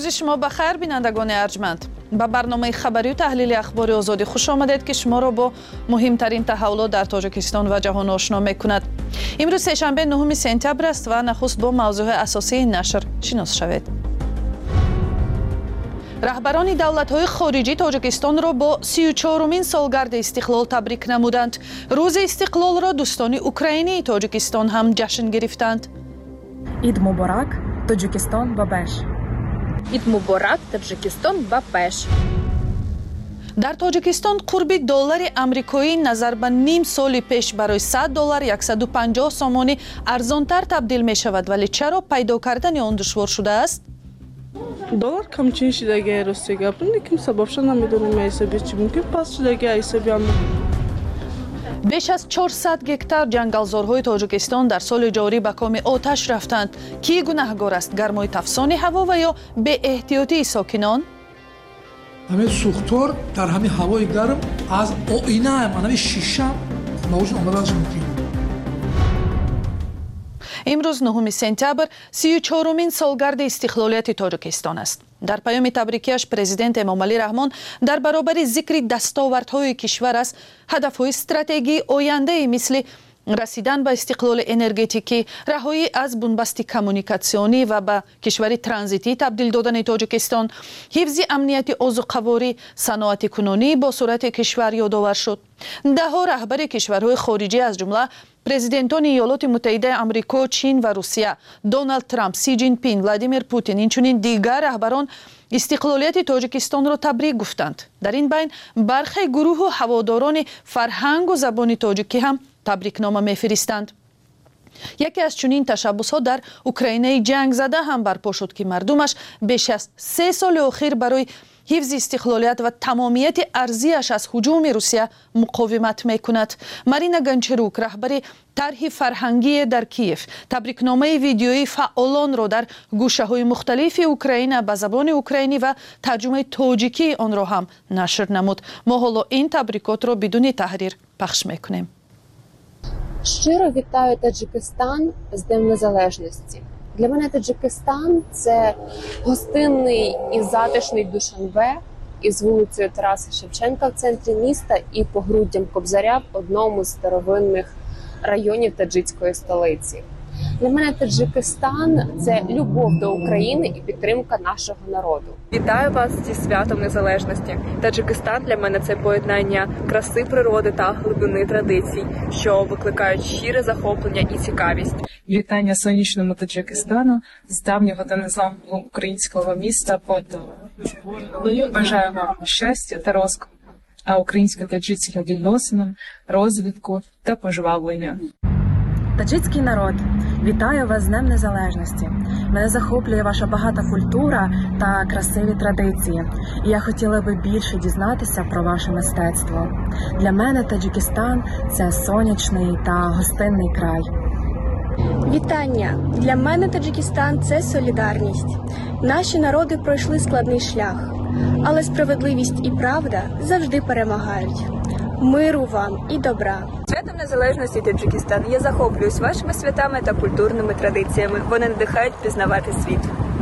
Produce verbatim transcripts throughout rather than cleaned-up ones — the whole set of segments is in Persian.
شما بخیر بینندگان ارجمند. با برنامه خبری و تحلیل اخبار آزادی خوش آمدید که شما را با مهمترین تحولات در تاجیکستان و جهان آشنا می‌کند. امروز سه‌شنبه نهم سپتامبر است و نخست با موضوع اساسی این نشر شناس شوید. رهبران دولت‌های خارجی تاجیکستان را با سی و چهارمین سالگرد استقلال تبریک نمودند. روز استقلال را دوستان اوکراینی تاجیکستان هم جشن گرفتند. عید مبارک تاجیکستان بابش. عید مبارک تاجیکستان بابش. در تاجیکستان قرب دلار آمریکایی نظر به نیم سال پیش برای صد دلار صد و پنجاه سامانی ارزانتر تبدیل می شود، ولی چرا پیدا کردن آن دشوار شده است؟ Dolar kamçı şidagi Rossiyaga yapın, kimse babşan namidonim aysabi çi mumkin pas şidagi aysabi am. بیش از چهارصد گکتار جنگلزارهای تاجیکستان در سال جاری به کام آتش رفتند. کی گناهگار است؟ گرمای تفسان هوا و یا به احتیاطی ساکنان؟ همین سوختار در همین هوای گرم از آینه هم همین شیشه موجود آمدنش ممکن. امروز نهم سپتامبر سی و چهارمین سالگرد استقلالیت تاجیکستان است. در پیام تبریکیش پرزیدنت امامعلی رحمان در برابر ذکر دستاوردهای کشور است هدفهای استراتژی آینده مثل رسیدن به استقلال انرژتیکی، رهایی از بنبست کمونیکاسیونی و به کشور ترانزیتی تبدیل دادن تاجیکستان، حفظ امنیت آذوقه‌واری، صنعت کنونی با صورت کشور یادآور شد. ده‌ها رهبر کشورهای خارجی از جمله پرزیدنتان ایالات متحده آمریکا، چین و روسیه، دونالد ترامپ، سی جین پینگ، ولادیمیر پوتین، اینچنین دیگر رهبران استقلالیت تاجیکستان را تبریک گفتند. در این بین برخی گروه و هواداران فرهنگ و زبان تاجیکی هم تبریکنامه می‌فرستند. یکی از چنین تشبسات در اوکراینه جنگ زده هم برپا شد که مردمش بیش از سه سال اخیر برای حفظ استقلالیت و تمامیت ارضیش از هجوم روسیه مقاومت میکند. مارینا گونچاروک، رهبر طرح فرهنگی در کیف، تبریکنامه ویدیویی فعالان را در گوشه‌های مختلف اوکراین به زبان اوکراینی و ترجمه تاجیکی آن را هم نشر نمود. ما حالا این تبریکات را بدون تحریر پخش میکنیم. Щиро вітаю Таджикистан з Днем Незалежності. Для мене Таджикистан – це гостинний і затишний Душанбе із вулицею Тараса Шевченка в центрі міста і погруддям Кобзаря в одному з старовинних районів таджикської столиці. Для мене Таджикистан – це любов до України і підтримка нашого народу. Вітаю вас зі святом Незалежності. Таджикистан для мене – це поєднання краси природи та глибини традицій, що викликають щире захоплення і цікавість. Вітання сонячному Таджикистану з давнього та незламного українського міста Полтава. Бажаю вам щастя та розквіту, а українсько-таджикським відносинам, розвитку та пожвавлення. Таджикський народ, вітаю вас з Днем Незалежності. Мене захоплює ваша багата культура та красиві традиції. І я хотіла би більше дізнатися про ваше мистецтво. Для мене Таджикистан – це сонячний та гостинний край. Вітання! Для мене Таджикистан – це солідарність. Наші народи пройшли складний шлях, але справедливість і правда завжди перемагають. Миру вам і добра. Святом Незалежності Таджикистан. Я захоплююсь вашими святами та культурними традиціями. Вони надихають пізнавати світ.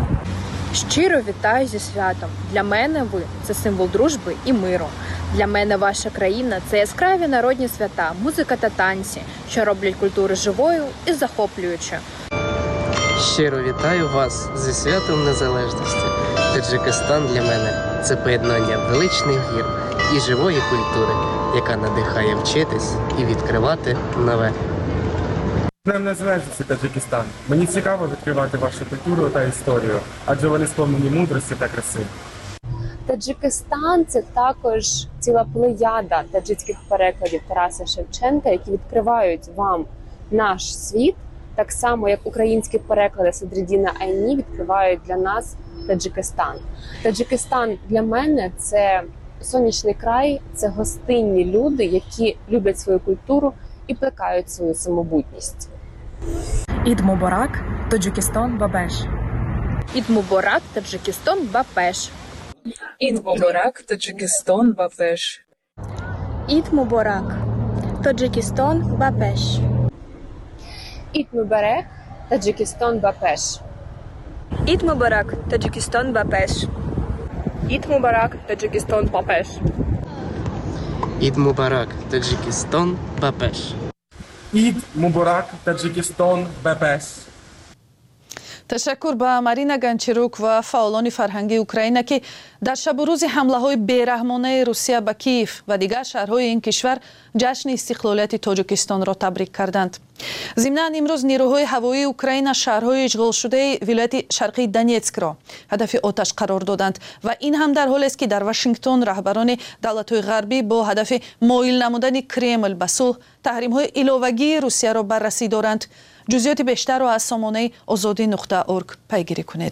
Щиро вітаю зі святом. Для мене ви – це символ дружби і миру. Для мене ваша країна – це яскраві народні свята, музика та танці, що роблять культуру живою і захоплюючою. Щиро вітаю вас зі святом Незалежності. Таджикистан для мене – це поєднання величних гір і живої культури, яка надихає вчитись і відкривати нове. Днем Незалежності Таджикистан. Мені цікаво відкривати вашу культуру та історію, адже вони сповнені мудрості та краси. Таджикистан – це також ціла плеяда таджикських перекладів Тараса Шевченка, які відкривають вам наш світ, так само, як українські переклади Садриддіна Айні відкривають для нас Таджикистан. Таджикистан для мене – це сонячний край, це гостинні люди, які люблять свою культуру і плекають свою самобутність. Ід мубарак, Таджикистан бабеш. Ід мубарак, Таджикистан бабеш. Ід мубарак, Таджикистан бабеш. Ід мубарак, Таджикистан бабеш. Ід мубарак, Таджикистан бабеш. Ид мубарак, Таджикистан ба пеш. Ид мубарак, Таджикистан ба пеш. Ид мубарак, Таджикистан ба пеш. Ид мубарак, Таджикистан ба пеш. ташаккур ба Марина Ганчарук ва фаъолони фарҳангии Украина ки дар шабу рӯзи ҳамлаҳои бераҳмонаи Русия ба Киев ва дигар шаҳрҳои ин кишвар ҷашни истиқлолияти Тоҷикистонро табрик карданд. Зимнан имрӯз нирӯҳои ҳавоии Украина шаҳрҳои ишғолшудаи вилояти шарқии Донецкро ҳадафи оташ қарор доданд ва ин ҳам дар ҳолест ки дар Вашингтон раҳбарони давлатҳои ғарбӣ бо ҳадафи моил намудани Кремл ба сулҳ таҳримҳои иловагии Русияро баррасӣ доранд. ҷузъиёти бештарро аз сомонаи озодӣ нуқта орг пайгирӣ кунед.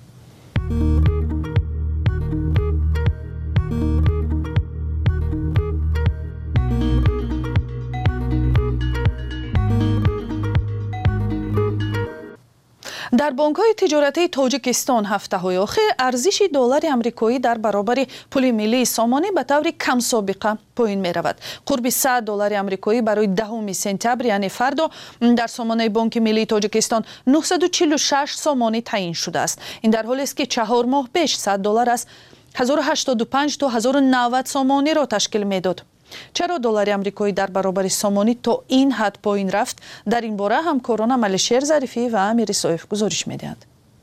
дар бонкҳои тиҷоратии Тоҷикистон ҳафтаҳои охир арзиши доллари амрикоӣ дар баробари пули миллии сомонӣ ба таври камсобиқа поин меравад. қурби сад доллари амрикоӣ барои даҳуми сентябр, яъне фардо, дар сомонаи Бонки миллии Тоҷикистон нуҳсаду чилу шаш сомонӣ таъин шудааст. Ин дар ҳолест ки чаҳор моҳ пеш сад доллар аз ҳазору ҳаштоду панҷ то ҳазору навад сомониро ташкил медод. чаро доллари амрикоӣ дар баробари сомонӣ то ин ҳад поин рафт? Дар ин бора ҳамкорона Малишер Зарифӣ ва Амир Исоев гузориш медиҳанд.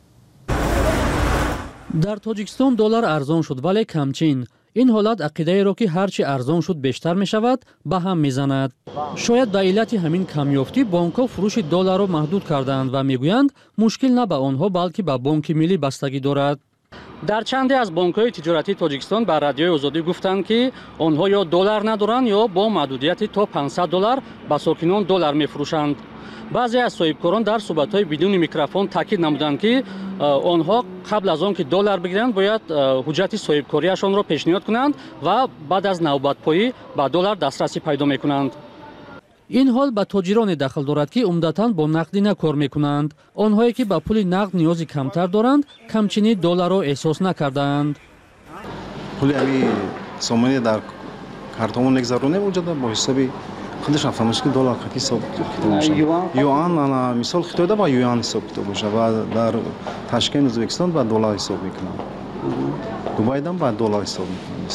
дар Тоҷикистон доллар арзон шуд, вале камчин. ин ҳолат ақидаеро ки ҳарчи арзон шуд бештар мешавад ба ҳам мезанад. шояд ба иллати ҳамин камёфтӣ бонкҳо фурӯши долларро маҳдуд карданд ва мегӯянд мушкил на ба онҳо, балки ба Бонки миллӣ бастагӣ дорад. дар чанде аз бонкҳои тиҷоратии Тоҷикистон ба Радиои Озодӣ гуфтанд, ки онҳо ё доллар надоранд, ё бо маҳдудияти то панҷсад доллар ба сокинон доллар мефурӯшанд. баъзе аз соҳибкорон дар суҳбатҳои бидуни микрофон таъкид намуданд, ки онҳо қабл аз он ки доллар бигиранд, бояд ҳуҷҷати соҳибкориашонро пешниҳод кунанд ва баъд аз навбатпоӣ ба доллар дастрасӣ пайдо мекунанд. ин ҳол ба тоҷироне дахл дорад, ки умдатан бо нақдина кор мекунанд. онҳое ки ба пули нақд ниёзи камтар доранд, камчини долларро эҳсос накардаанд. пули ами сомонӣ дар картамон мегзаронем уҷада бо ҳисоби худаш нафаҳмиш ки доллар қати ҳисоб китоб бошад. юан ана мисол Хитойда ба юан ҳисоб китоб бошад ва дар Ташкент Ӯзбекистон ба доллар ҳисоб мекунанд. Дубайдам ба доллар ҳисоб мекунанд.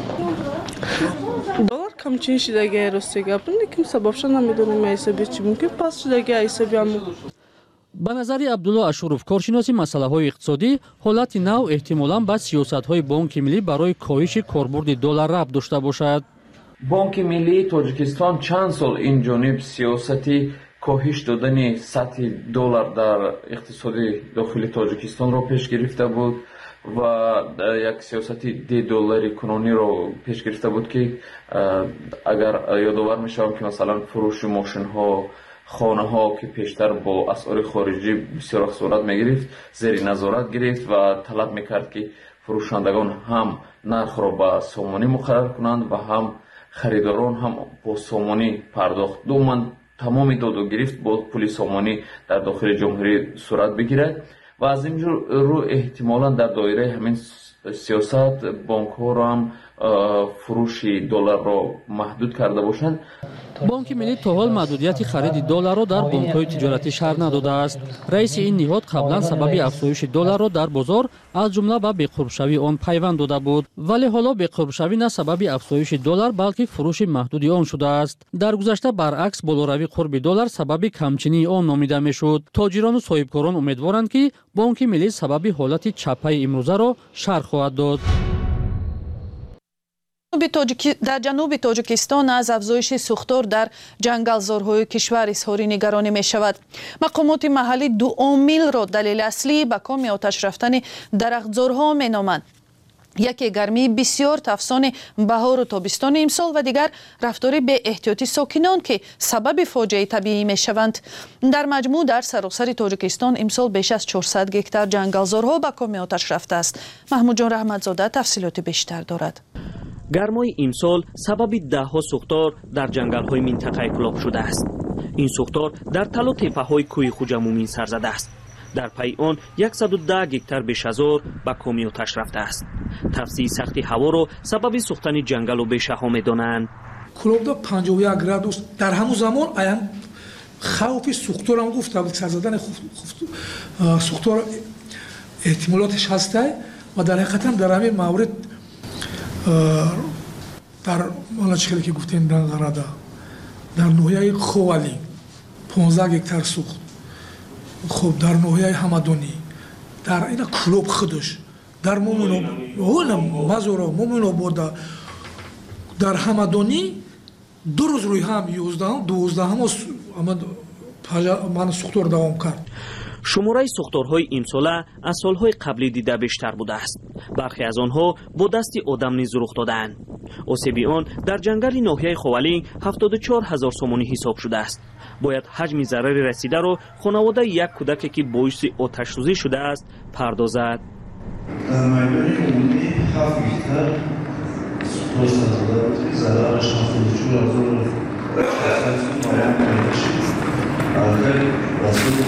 Доллар камчин шидагия росте гапин, лекин сабабша намедонем ҳисоби чӣ мумкин пас шидагия ҳисоби ҳам. ба назари Абдулло Ашуров, коршиноси масъалаҳои иқтисодӣ, ҳолати нав эҳтимолан ба сиёсатҳои Бонки миллӣ барои коҳиши корбурди доллар рабт дошта бошад. Бонки миллии Тоҷикистон чанд сол инҷониб сиёсати коҳиш додани сатҳи доллар дар иқтисоди дохили Тоҷикистонро пеш гирифта буд ва як сиёсати де доллари кунониро пеш гирифта буд, ки агар ёдовар мешавам, ки масалан фурӯши мошинҳо, хонаҳо ки пештар бо асъори хориҷӣ бисёр хасорат мегирифт, зери назорат гирифт ва талаб мекард, ки фурӯшандагон ҳам нархро ба сомонӣ муқаррар кунанд ва ҳам харидорон ҳам бо сомонӣ пардохт. Думан тамоми доду гирифт бо пули сомонӣ дар дохили ҷумҳурӣ сурат бигирад ва аз ин рӯ эҳтимолан дар доираи ҳамин сиёсат бонкҳоро ҳам фурӯши долларро маҳдуд карда бошанд. Бонки миллӣ то ҳол маҳдудияти хариди долларро дар бонкҳои тиҷоратӣ шаҳр надодааст. раиси ин ниҳод қаблан сабаби афзоиши долларро дар бозор аз ҷумла ба беқурбшавии он пайванд дода буд. Вале ҳоло беқурбшавӣ на сабаби афзоиши доллар, балки фурӯши маҳдуди он шудааст. Дар гузашта баръакс болоравии қурби доллар сабаби камчинии он номида мешуд. тоҷирону соҳибкорон умедворанд, ки Бонки миллӣ сабаби ҳолати чаппаи имрӯзаро шарҳ хоҳад дод. дар ҷануби Тоҷикистон аз афзоиши сӯхтор дар ҷангалзорҳои кишвар изҳори нигаронӣ мешавад. мақомоти маҳаллӣ ду омилро далели аслӣ ба коми оташ рафтани дарахтзорҳо меноманд. яке гармии бисёр тафсони баҳору тобистони имсол ва дигар рафтори беэҳтиёти сокинон ки сабаби фоҷиаи табиӣ мешаванд. дар маҷмӯъ дар саросари Тоҷикистон имсол беш аз чорсад гектар ҷангалзорҳо ба коми оташ рафтааст. Маҳмудҷон Раҳматзода тафсилоти бештар дорад. гармои имсол сабаби даҳҳо сӯхтор дар ҷангалҳои минтақаи Кӯлоб шудааст. ин сӯхтор дар талу теппаҳои кӯҳи Хуҷамумин сар задааст. дар пайи он яксаду даҳ гектар бешазор ба коми оташ рафтааст. тафсии сахти ҳаворо сабаби сӯхтани ҷангалу бешаҳо медонанд. Кӯлобда панҷоҳу як градус дар ҳамон замон аян хавфи сӯхторам гуфта, сар задани сӯхтор احتمالاتش هسته و در حقیقت در همین مورد در مالا چخیلی که گفتیم در غرده در نوحیه خوالی پانزده گکتر سوخت خب در نوحیه همدانی در این کلوب خودش در مومن مزورا مومن آباد در همدانی دو روز روی هم یازده دوازده هم من سوختور دوام کرد. شماره سوختارهای امساله از سالهای قبلی دیده بیشتر بوده است. برخی از آنها با دست آدم نیز رخ دادند. آسیب آن در جنگل ناحیه خوالی هفتاد و چهار هزار سومانی حساب شده است. باید حجم ضرر رسیده را خانواده یک کودک که باعث آتش سوزی شده است پردازد. در میدان عمومی هفت گکتر سوختار سازنده بود که ضررش هفتاد و چهار هزار مایان پیدا شد. آخر رسول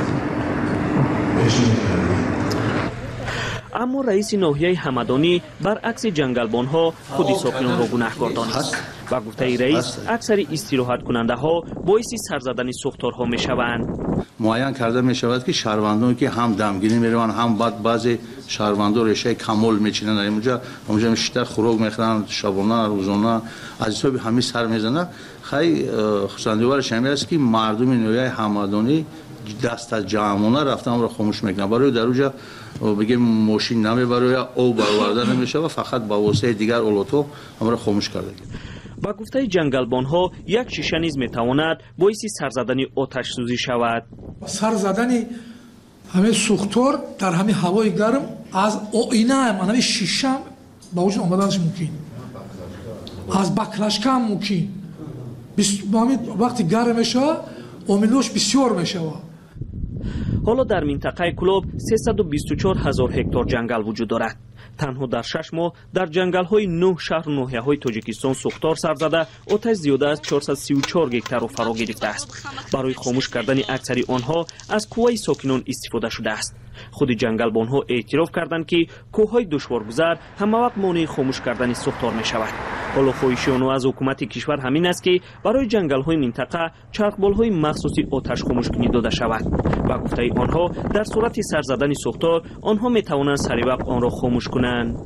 اما رئیس ناحیه همدانی برعکس جنگلبانها خودی ساکنان را گناهکار دانست و گفته رئیس اکثر استراحت کننده ها باعث سر زدن سوختارها می شوند. معین کرده می شود که شهروندان که هم دمگیری می روند هم بعد بعضی شهروندان رشته کمال می چینند اونجا اونجا بیشتر خوراک می خورند شبانه روزانه از حساب همین سر می زنند. خیلی خصوصیتش همین است که مردم ناحیه همدانی دست از جمعونه رفتن را خاموش میکنن برای در اونجا بگیم ماشین نمیبره یا او برآورده نمیشه و فقط با واسطه دیگر اولوتو هم را خاموش کرده. با گفته جنگلبانها یک شیشه نیز میتواند باعث سر زدن آتش سوزی شود. سر زدن همین سوختار در همین هوای گرم از آینه هم همین شیشه با وجود آمدنش ممکن از بکلشکه هم ممکن وقتی گرم میشه امیلوش بسیار میشه. حالا در منطقه کلوب سیصد و بیست و چهار هزار هکتار جنگل وجود دارد. تنها در شش ماه در جنگل های نه شهر ناحیه های تاجیکستان سوختار سر زده آتش زیاده از چهارصد و سی و چهار گکتر را فرا گرفته است. برای خاموش کردن اکثر آنها از کوه ساکنان استفاده شده است. خود جنگلبانها اعتراف کردند که کوههای دشوارگذر همه وقت مانع خاموش کردن سوختار می شود. حالا خواهش آنها از حکومت کشور همین است که برای جنگل های منطقه چرخبال های مخصوصی آتش خاموش کنی داده شود. و گفته آنها در صورت سر زدن سوختار آنها می توانند سریع وقت آن را خاموش کنند.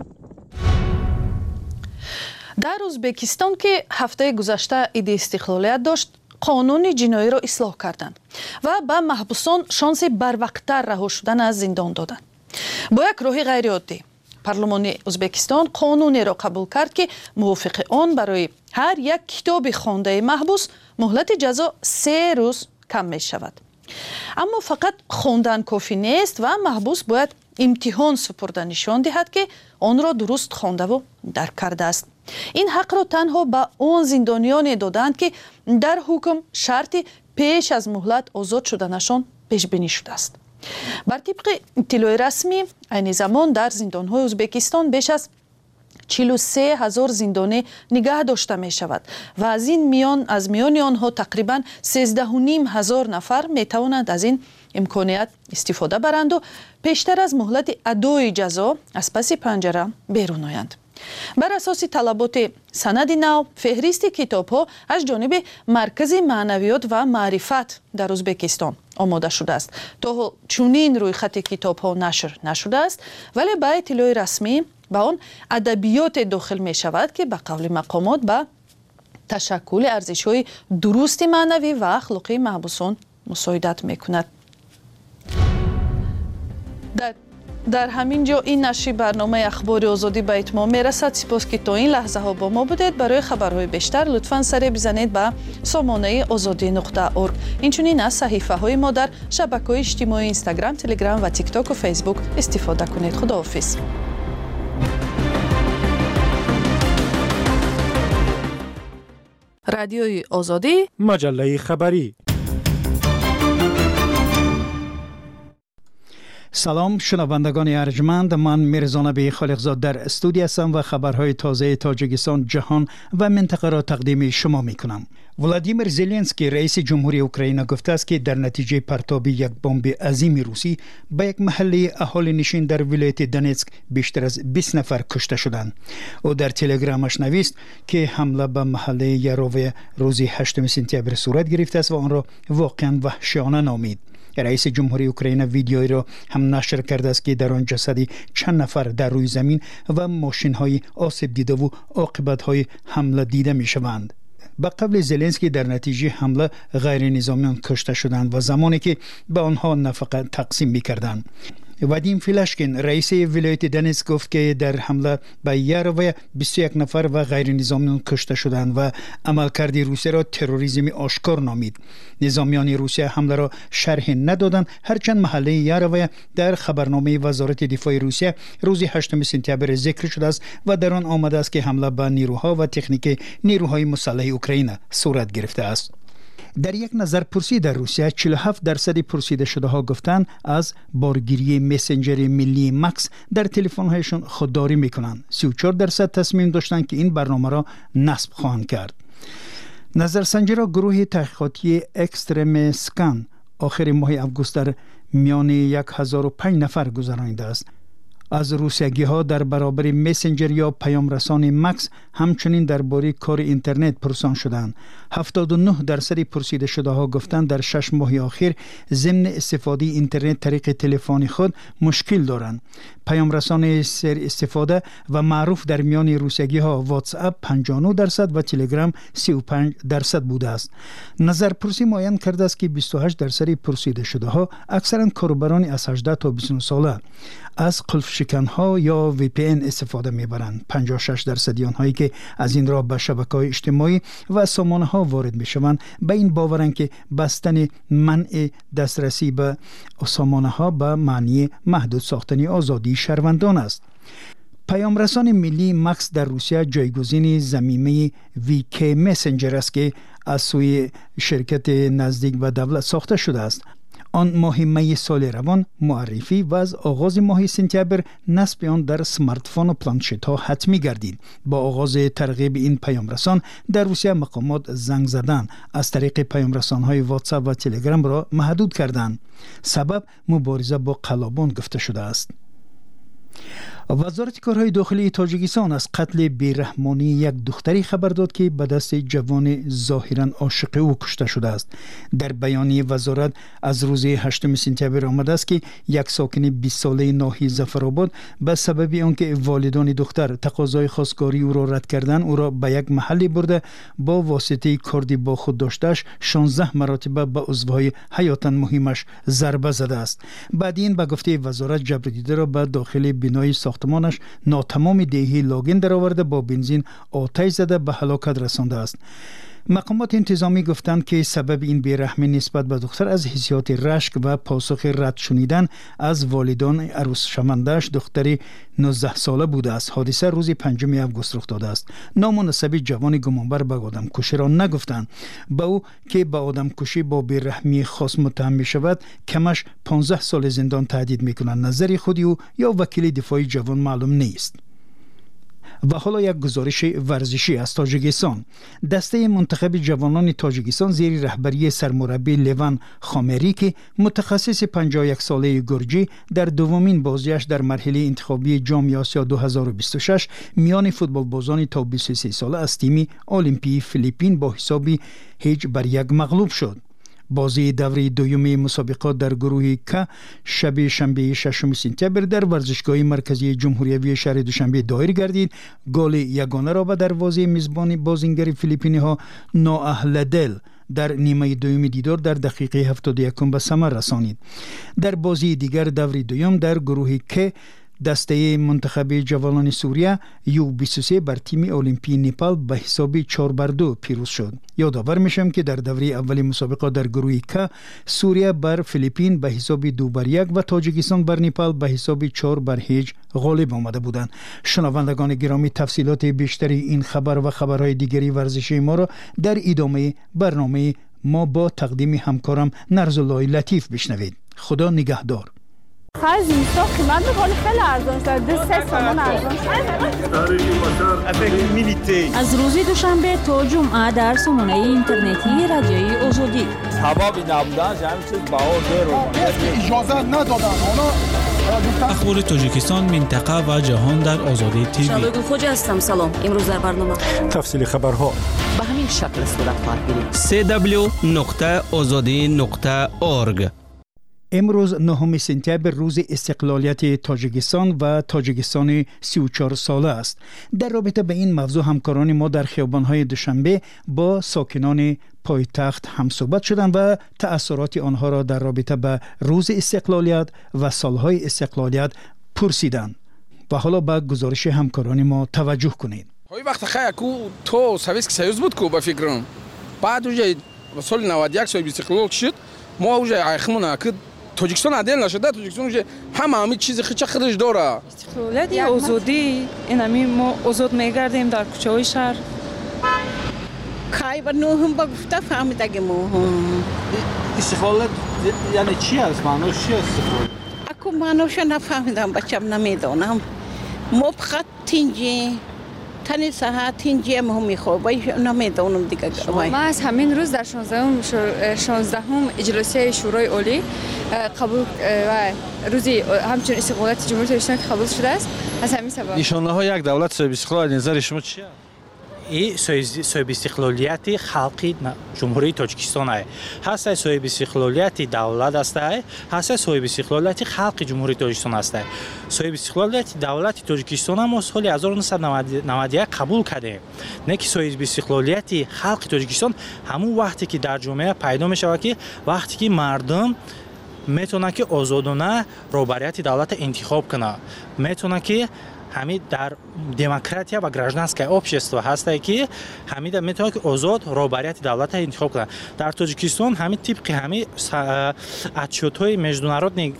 در ازبکستان که هفته گذشته عید استقلالیت داشت قانون جنایی را اصلاح کردند و به محبوسان شانس بروقت‌تر رها شدن از زندان دادند. با یک راه غیر عادی پارلمان ازبکستان قانونی را قبول کرد که موافق آن برای هر یک کتاب خوانده محبوس مهلت جزا سه روز کم می شود. اما فقط خواندن کافی نیست و محبوس باید امتحان سپرده نشان دهد که آن را درست خوانده و درک کرده است. این حق را تنها به آن زندانیان دادند که در حکم شرطی پیش از مهلت آزاد شدنشان پیش بینی شده است. بر طبق اطلاع رسمی عین زمان در زندان‌های ازبکستان بیش از چهل و سه هزار زندانی نگه داشته می شود و از این میان از میان آنها تقریبا سیزده و نیم هزار نفر می توانند از این امکانیت استفاده برند و پیشتر از مهلت ادای جزا از پس پنجره بیرون آیند. بر اساس طلبات سند نو فهرست کتاب‌ها از جانب مرکز معنویات و معرفت در ازبکستان آماده شده است. تا چنین روی خط کتاب‌ها نشر نشده است ولی با اطلاع رسمی به آن ادبیات داخل می شود که به قول مقامات به تشکل ارزش‌های درست معنوی و اخلاقی محبوسان مساعدت می کند. در در همین جا این نشر برنامه اخبار آزادی به اتمام میرسد. سپاس که تا این لحظه ها با ما بودید. برای خبرهای بیشتر لطفاً سر بزنید به سامانه آزادی نقطه اورگ. اینچنین از صحیفه های ما در شبکه‌های اجتماعی اینستاگرام، تلگرام و تیک تاک و فیسبوک استفاده کنید. خداحافظ. رادیوی آزادی، مجله خبری. سلام شنوندگان ارجمند، من میرزا نبی خالقزاد در استودیو هستم و خبرهای تازه تاجیکستان، جهان و منطقه را تقدیم شما می کنم. ولادیمیر زلنسکی رئیس جمهوری اوکراین گفته است که در نتیجه پرتاب یک بمب عظیم روسی به یک محله اهالی نشین در ولایت دونتسک بیشتر از بیست نفر کشته شدند. او در تلگرامش نوشت که حمله به محله یاروو روز هشتم سپتامبر صورت گرفته است و آن را واقعا وحشیانه نامید. رئیس جمهوری اوکراین ویدیویی را هم نشر کرده است که در آن جسدی چند نفر در روی زمین و ماشین‌های آسیب دیده و عاقبت‌های حمله دیده می‌شوند. به قبل زلنسکی در نتیجه حمله غیر نظامیان کشته شدند و زمانی که به آنها نفقه تقسیم می‌کردند. وادیم فیلاشکین رئیس ولایت دنیتسک گفت که در حمله به یاروی بیست و یک نفر و غیر نظامیان کشته شدند و عملکرد روسیه را تروریسم آشکار نامید. نظامیان روسیه حمله را شرح ندادند، هرچند محله یاروی در خبرنامه وزارت دفاع روسیه روز هشتم سپتامبر ذکر شده است و در آن آمده است که حمله به نیروها و تکنیک نیروهای مسلح اوکراین صورت گرفته است. در یک نظرپرسی در روسیه چهل و هفت درصد پرسیده شده ها گفتند از بارگیری مسنجر ملی مکس در تلفن‌هایشان خودداری میکنند. سی و چهار درصد تصمیم داشتند که این برنامه را نصب خواهند کرد. نظرسنجی را گروه تحقیقاتی اکسترم اسکان آخر ماه اوگوست در میان هزار و پنج نفر گذرانیده است. از روسیگی ها در برابر مسنجر یا پیام رسان مکس همچنین درباره کار اینترنت پرسان شدند. هفتاد و نه درصد پرسیده شده ها گفتند در شش ماه آخر ضمن استفاده اینترنت طریق تلفن خود مشکل دارند. پیام رسان سر استفاده و معروف در میان روسیگی ها واتس اپ پنجاه و نه درصد و تلگرام سی و پنج درصد بوده است. نظرپرسی معین کرده است که بیست و هشت درصد پرسیده شده ها اکثرا کاربران از هجده تا بیست و نه ساله از قلف شکن ها یا وی پی ان استفاده میبرند. پنجاه و شش درصد آنهایی که از این راه به شبکه‌های اجتماعی و سامانه ها وارد میشوند به این باورند که بستن منع دسترسی به سامانه ها به معنی محدود ساختن آزادی شهروندان است. پیام رسان ملی مکس در روسیه جایگزین ضمیمه وی کی مسنجر است که از سوی شرکت نزدیک به دولت ساخته شده است. آن ماه می سال روان معرفی و از آغاز ماه سپتامبر نصب آن در سمارت فون و پلانشت ها حتمی گردید. با آغاز ترغیب این پیام رسان در روسیه مقامات زنگ زدن از طریق پیام رسان های واتساپ و تلگرام را محدود کردند. سبب مبارزه با قلابان گفته شده است. وزارت کارهای داخلی تاجیکستان از قتل بیرحمانه یک دختری خبر داد که به دست جوان ظاهرا عاشق او کشته شده است. در بیانیه وزارت از روز هشتم سپتامبر آمده است که یک ساکن بیست ساله ناحیه ظفرآباد به سبب آنکه والدان دختر تقاضای خواستگاری او را رد کردند او را به یک محلی برده با واسطه کردی با خود داشتهش شانزده مرتبه به عضوهای حیاتا مهمش ضربه زده است. بعد این به گفته وزارت جبردیده را به داخل بنای ساختمانش ناتمام دیهی لاگین درآورده با بنزین آتش زده به هلاکت رسانده است. مقامات انتظامی گفتند که سبب این بیرحمی نسبت به دختر از حسیات رشک و پاسخ رد شنیدن از والدان عروس شونده‌اش دختر نوزده ساله بوده است. حادثه روز پنجم اوگوست رخ داده است. نام و نسب جوان گمانبر به آدمکشی را نگفتند. با او که به آدمکشی با بیرحمی خاص متهم می شود کمش پانزده سال زندان تهدید می کنند. نظر خودی او یا وکیل دفاعی جوان معلوم نیست. و حالا یک گزارش ورزشی از تاجیکستان. دسته منتخب جوانان تاجیکستان زیر رهبری سرمربی لیوان خامری که متخصص پنجاه و یک ساله گرجی در دومین بازیش در مرحله انتخابی جام آسیا دو هزار و بیست و شش میان فوتبال بازان تا بیست و سه ساله از تیم المپی فیلیپین با حسابی هیچ بر یک مغلوب شد. بازی دوره دوم مسابقات در گروه که شب شنبه ششم سپتامبر در ورزشگاه مرکزی جمهوری شهر دوشنبه دایر گردید. گل یگانه را به دروازه میزبان بازیگر فیلیپینی ها نااهل دل در نیمه دوم دیدار در دقیقه هفتاد و یک به ثمر رسانید. در بازی دیگر دوره دوم در گروه که دسته منتخب جوانان سوریه یو بیست و سه بر تیم المپی نپال به حساب چهار بر دو پیروز شد. یادآور میشم که در دوره اول مسابقات در گروه که سوریه بر فیلیپین به حساب دو بر یک و تاجیکستان بر نپال به حساب چهار بر هیچ غالب آمده بودند. شنوندگان گرامی، تفصیلات بیشتری این خبر و خبرهای دیگری ورزشی ما را در ادامه برنامه ما با تقدیم همکارم نرزالله لطیف بشنوید. خدا نگهدار. خرج اینستا قیمت میکنه خیلی ارزان شده. دو سه تومان ارزان شده. از روز دوشنبه تا جمعه در سامانه اینترنتی رادیوی آزادی. حبابی نبودن همین چیز بها زیرو اجازه ندادن. اخبار تاجیکستان، منطقه و جهان در آزادی تیوی. شالوگو خوجا هستم. سلام. امروز در برنامه تفصیل خبرها به همین شکل صورت خواهد گرفت. سی دبلیو نقطه آزادی نقطه اورگ. امروز نهم سپتامبر روز استقلالیت تاجیکستان و تاجیکستان سی و چهار ساله است. در رابطه به این موضوع همکاران ما در خیابان‌های دوشنبه با ساکنان پایتخت هم صحبت شدند و تأثیرات آنها را در رابطه به روز استقلالیت و سالهای استقلالیت پرسیدند. و حالا به گزارش همکاران ما توجه کنید. های وقت خیلی کو تو سویسک سیوز بود کو با فکرم. بعد اوجه سال نود و یک سال استقلال شد. ما اوجه عیخمون که تاجیکستان عدل نشده. تاجیکستان اوجه همه همه چیز خیلی خودش داره. استقلالیت یا آزادی این همی ما آزاد میگردیم در کوچه های شهر. خیلی نوهم با گفته فهمیده که ما استقلالیت یعنی چی است؟ معناش چی است استقلالیت؟ اکو معناش نفهمیدم بچم نمیدونم. ما فقط تینجی تنی ساعت تینجی هم میخوام نمیدونم دیگه. ما از همین روز در شانزدهم اجلاسی شورای عالی قبول و روزی همچنین استقلالیت جمهوری تاجیکستان قبول شده است. از همین سبب نشانه های یک دولت صاحب استقلال نظر شما چیه؟ این صاحب استقلالیت خلقی جمهوری تاجیکستان است. هست صاحب استقلالیت دولت است، هست صاحب استقلالیت خلق جمهوری تاجیکستان است. صاحب استقلالیت دولت تاجیکستان ما سال هزار و نهصد و نود و یک قبول کردیم. نه که صاحب استقلالیت خلق تاجیکستان همون وقتی که در جامعه پیدا میشه که وقتی که مردم میتونه که آزادانه رهبریت دولت انتخاب کنه، میتونه که همین در دموکراتیا و گражданское общество هست که همین میتونه که آزاد رهبریت دولت انتخاب کنه. در تاجیکستان همین طبق همین отчёт‌های международной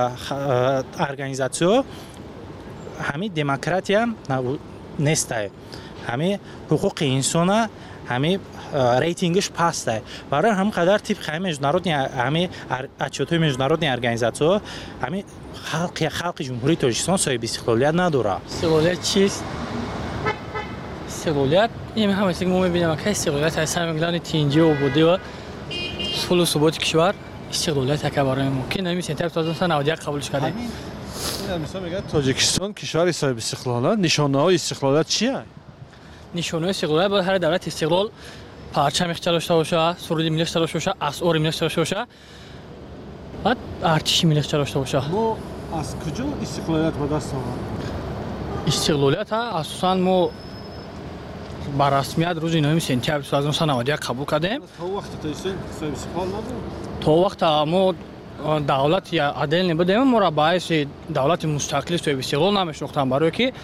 организации همین دموکراتیا نیست. همین حقوق انسان همین рейтингش пасте. برای هم قدر طبق همین международной همین отчёт‌های международной организации همین خلق خلق جمهوری تاجیکستان صاحب استقلالیت نداره. استقلالیت چیست؟ استقلالیت این همه چیزی که ما می‌بینیم که استقلالیت از همین تینجی و بوده و صلح و ثبات کشور استقلالیت که برای ما که نمی‌شه تا هزار و نهصد و نود و یک قبولش کردیم. این مثلا میگه تاجیکستان کشور صاحب استقلالیت، نشانه‌های استقلالیت چیه؟ نشانه‌های استقلالیت باید هر دولت استقلال پرچم داشته باشه، سرود ملی داشته باشه، اسعار ملی داشته باشه. بعد ارتش ملی داشته باشه. ما از کجا استقلالیت به دست آوردیم؟ استقلالیت اساساً ما با رسمیت روز نهم سپتامبر هزار و نهصد و نود و یک قبول کردیم. تا وقت تاجیکستان صاحب استقلال نبود. تا وقت ما دولت یا عدل نبودیم، ما را باعث دولت مستقل صاحب استقلال نمی‌شناختیم، برای که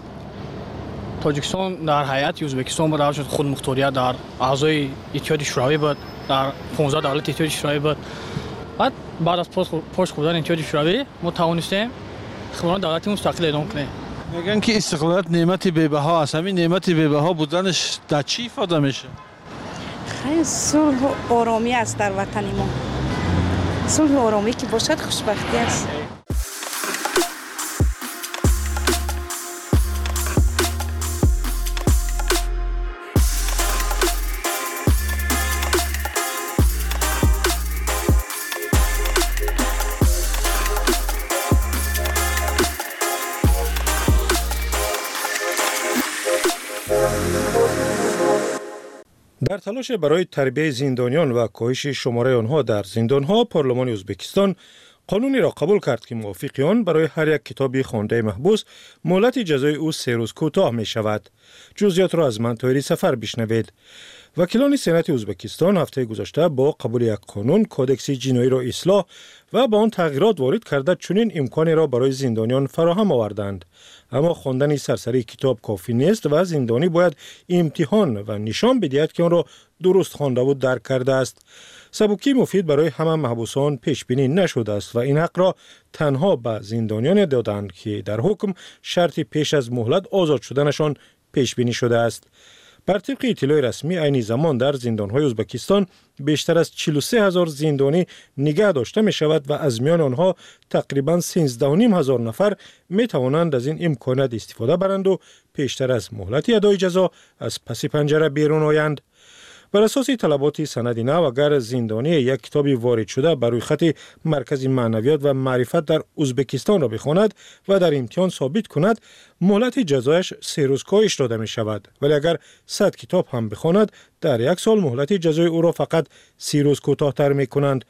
تاجیکستان در هیئت ازبکستان بود، در خود مختاریت در اعضای اتحاد شوروی بود، در پانزده دولت اتحاد شوروی بود. بعد بعد از پاش خوردن اتحاد شوروی ما توانستیم خودمان دولت مستقل اعلام کنیم. میگن که استقلالیت نعمت بی‌بها است. همین نعمت بی‌بها بودنش در چی ifade میشه؟ خیلی صلح و آرامی است در وطن ما. صلح و آرامی که باشد خوشبختی است. در تلاش برای تربیت زندانیان و کاهش شماره آنها در زندانها، پارلمان ازبکستان قانونی را قبول کرد که موافق آن برای هر یک کتاب خوانده محبوس مهلت جزای او سه روز کوتاه می شود. جزئیات را از من طاهری سفر بشنوید. وکیلان سنات ازبکستان هفته گذشته با قبول یک قانون کودکس جنایی را اصلاح و با آن تغییرات وارد کرده چنین امکانی را برای زندانیان فراهم آوردند. اما خواندن سرسری کتاب کافی نیست و زندانی باید امتحان و نشان بدهد که آن را درست خوانده و درک کرده است. سبکی مفید برای همه محبوسان پیش بینی نشده است و این حق را تنها به زندانیان دادند که در حکم شرط پیش از مهلت آزاد شدنشان پیش بینی شده است. بر طبق اطلاع رسمی عین زمان در زندانهای ازبکستان بیشتر از چهل و سه هزار زندانی نگه داشته می شود و از میان آنها تقریباً سیزده و نیم هزار نفر می توانند از این امکانات استفاده برند و پیشتر از مهلت ادای جزا از پس پنجره بیرون آیند. بر اساس طلبات سند نو اگر زندانی یک کتاب وارد شده بر روی خط مرکز معنویات و معرفت در ازبکستان را بخواند و در امتحان ثابت کند مهلت جزایش سه روز کاهش داده می شود، ولی اگر صد کتاب هم بخواند در یک سال مهلت جزای او را فقط سی روز کوتاه‌تر می کنند.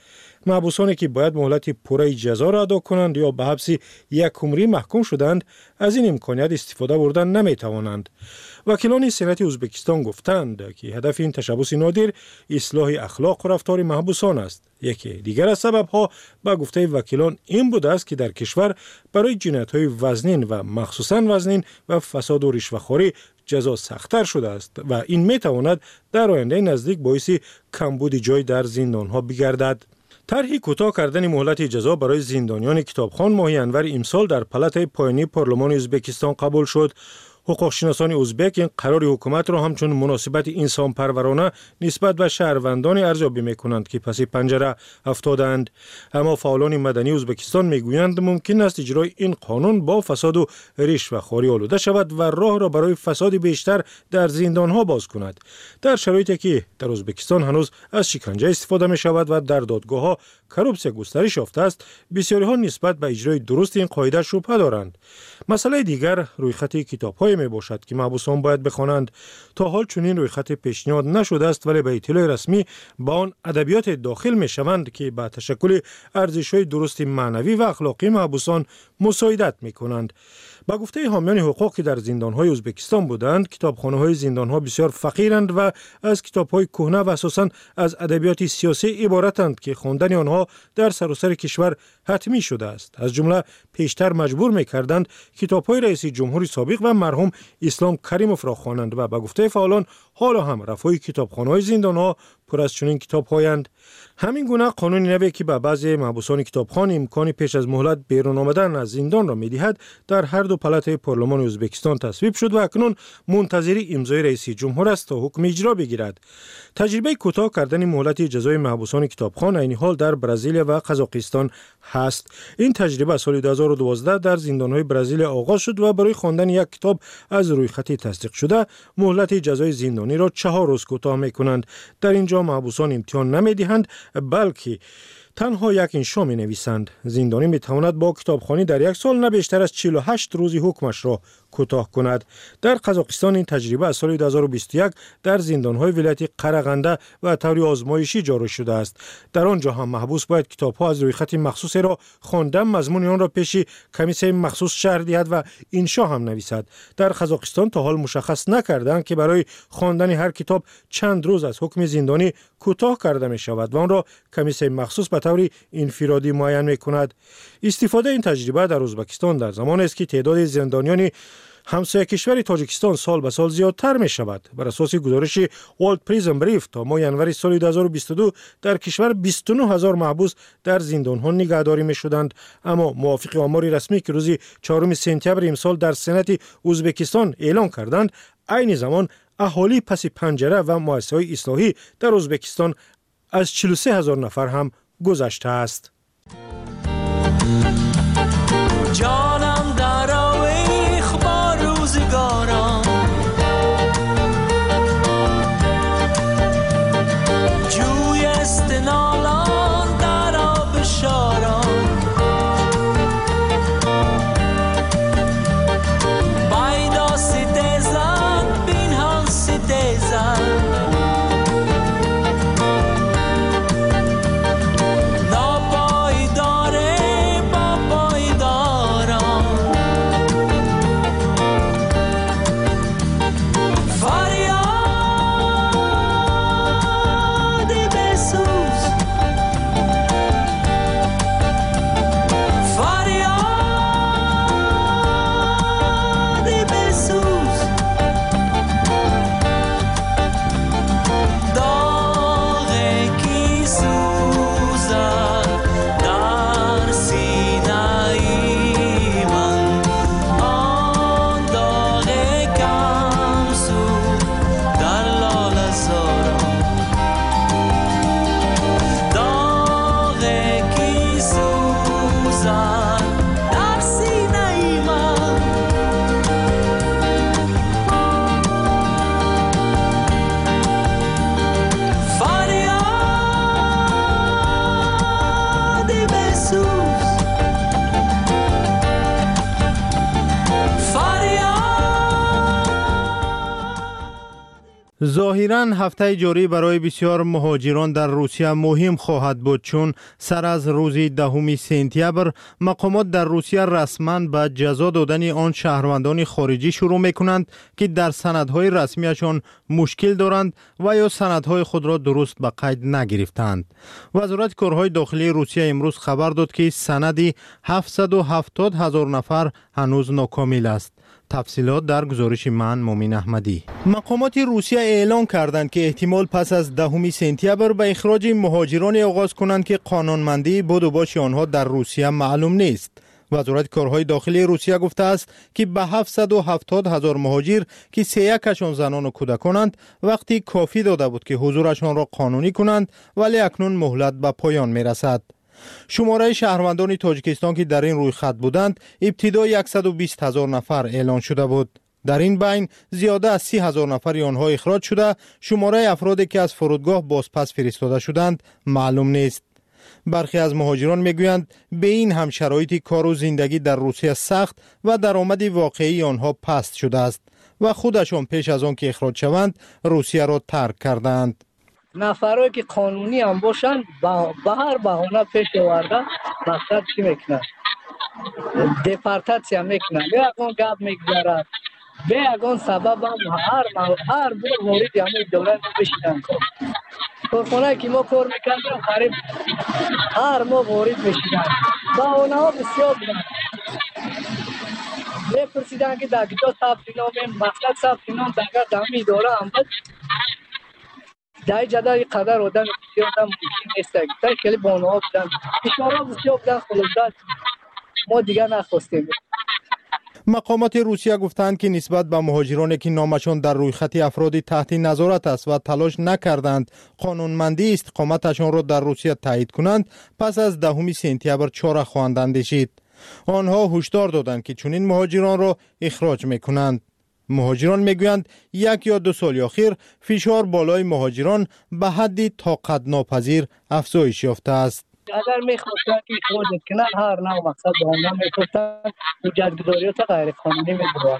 محبوسانی که باید مهلت پوره جزا را ادا کنند یا به حبس یک عمری محکوم شدند از این امکانیت استفاده بردن نمی توانند. وکیلان سنت ازبکستان گفتند که هدف این تشبث نادر اصلاح اخلاق و رفتار محبوسان است. یکی دیگر از سبب‌ها به گفته وکیلان این بوده است که در کشور برای جنایت‌های وزنین و مخصوصاً وزنین و فساد و رشوه‌خوری جزا سخت‌تر شده است و این می‌تواند در آینده نزدیک باعث کمبود جای در زندان‌ها بگردد. طرح کوتاه کردن مهلت جزا برای زندانیان کتابخوان ماه ینور امسال در پلات پایانی پارلمان ازبکستان قبول شد. حقوقشناسان ازبک این قرار حکومت را همچون مناسبت انسان پرورانه نسبت به شهروندان ارزیابی می‌کنند که پس پنجره افتادند. اما فعالان مدنی ازبکستان میگویند ممکن است اجرای این قانون با فساد و رشوه‌خواری آلوده شود و راه را برای فساد بیشتر در زندان‌ها باز کند. در شرایطی که در ازبکستان هنوز از شکنجه استفاده می‌شود و در دادگاه‌ها کورپسیا گسترش یافته است، بسیاری‌ها نسبت به اجرای درست این قاعده شبهه دارند. مسئله دیگر رویخط کتاب‌های می باشد که محبوسان باید بخوانند. تا حال چنین رویخط پیشنهاد نشده است، ولی به اطلاع رسمی با آن ادبیات داخل می شوند که به تشکل ارزش‌های درست معنوی و اخلاقی محبوسان مساعدت می کنند. با گفته حامیان حقوق که در زندان‌های ازبکستان بودند، کتابخانه‌های زندان‌ها بسیار فقیرند و از کتاب‌های کهنه و اساساً از ادبیات سیاسی عبارتند که خواندن آنها در سراسر کشور حتمی شده است. از جمله پیشتر مجبور می‌کردند کتاب‌های رئیس جمهور سابق و مرحوم اسلام کریموف را خوانند و با گفته فعالان حالا هم رفای کتابخانه‌های زندان‌ها پر از چنین کتاب‌هایند. همین گونه قانون نوی که به بعضی محبوسان کتابخوان امکان پیش از مهلت بیرون آمدن از زندان را می‌دهد در هر دو پلات پارلمان ازبکستان تصویب شد و اکنون منتظر امضای رئیس جمهور است تا حکم اجرا بگیرد. تجربه کوتاه کردن مهلت جزای محبوسان کتابخوان عین حال در برزیل و قزاقستان هست. این تجربه سال دو هزار و دوازده در زندان‌های برزیل آغاز شد و برای خواندن یک کتاب از روی خطی تصدیق شده مهلت جزای زندانی را چهار روز کوتاه می‌کنند. در اینجا محبوسان امتحان نمی‌دهند بلکه تنها یک انشا می نویسند. زندانی می تواند با کتابخوانی در یک سال نه بیشتر از چهل و هشت روزی حکمش را کوتاه کند. در قزاقستان این تجربه از سال دو هزار و بیست و یک در زندان‌های ولایت قرغنده و طور آزمایشی جاری شده است. در آنجا هم محبوس باید کتاب‌ها از روی خط مخصوص را خواندن مضمون آن را پیش کمیسیون مخصوص شرح دهد و انشا هم نویسد. در قزاقستان تا حال مشخص نکردند که برای خواندن هر کتاب چند روز از حکم زندانی کوتاه کرده می شود و آن را کمیسیون مخصوص به طور انفرادی معین می کند. استفاده این تجربه در ازبکستان در زمان است که تعداد زندانیان همسایه کشور تاجیکستان سال به سال زیادتر می شود. بر اساس گزارش ورلد پریزن بریف تا ماه ینور سال دو هزار و بیست و دو در کشور بیست و نه هزار محبوس در زندان‌ها نگهداری می شدند. اما موافق آمار رسمی که روز چهارم سپتامبر امسال در سنت ازبکستان اعلام کردند، عین زمان اهالی پس پنجره و مؤسسه‌های اصلاحی در ازبکستان از چهل و سه هزار نفر هم گذشته است. جانم در آویخ با روزگارم، جوی استنالان در آب شارم، بایدا ستیزن بینهان ستیزن، ظاهراً هفته جاری برای بسیار مهاجران در روسیه مهم خواهد بود، چون سر از روز دهم سپتامبر مقامات در روسیه رسما به جزا دادن آن شهروندان خارجی شروع میکنند که در سندهای رسمیشان مشکل دارند و یا سندهای خود را درست به قید نگرفتند. وزارت کارهای داخلی روسیه امروز خبر داد که سند هفتصد و هفتاد هزار نفر هنوز ناکامل است. تفصیلات در گزارش من مومین احمدی. مقامات روسیه اعلام کردند که احتمال پس از دهم سپتامبر به اخراج مهاجران آغاز کنند که قانونمندی بود و باش آنها در روسیه معلوم نیست. وزارت کارهای داخلی روسیه گفته است که به هفتصد و هفتاد هزار مهاجر که سه یکشان زنان و کودکانند وقتی کافی داده بود که حضورشان را قانونی کنند، ولی اکنون مهلت به پایان می رسد. شماره شهروندان تاجیکستان که در این روی خط بودند ابتدا صد و بیست هزار نفر اعلان شده بود. در این بین زیاده از سی هزار نفر آنها اخراج شده. شماره افرادی که از فرودگاه بازپس فرستاده شدند معلوم نیست. برخی از مهاجران میگویند به این هم شرایط کار و زندگی در روسیه سخت و درآمد واقعی آنها پست شده است و خودشان پیش از آن که اخراج شوند روسیه را ترک کردند. نفرایی که قانونی هم باشن به هر بهانه پیش آورده مقصد چی میکنن؟ دپارتاسیا میکنن، به اگون گپ میگذارد، به اگون سبب هم هر هر بار وارد همه دولت بشیدن. کارخانه که ما کار میکردیم قریب هر ما وارد بشیدن. بهانه ها بسیار بودن. میپرسیدن که در کجا ثبت نام، مقصد ثبت نام در دمی داره هم بود. دای جدای قدر آدم بسیار آدم نیست که خیلی بانه ها بودن، اشاره بسیار بودن. خلاصت ما دیگر نخواستیم. مقامات روسیه گفتند که نسبت به مهاجرانی که نامشان در روی خط افرادی تحت نظارت است و تلاش نکردند قانونمندی استقامتشان را در روسیه تایید کنند، پس از دهم سپتامبر چاره خواهند اندیشید. آنها هشدار دادند که چنین مهاجران را اخراج میکنند. مهاجران میگویند یک یا دو سال اخیر فشار بالای مهاجران به حدی طاقت ناپذیر افزایش یافته است. اگر میخواستن که اخراج کنن هر نوع مقصد به آنها میخواستن حجتگذاریات غیر قانونی میدوارن.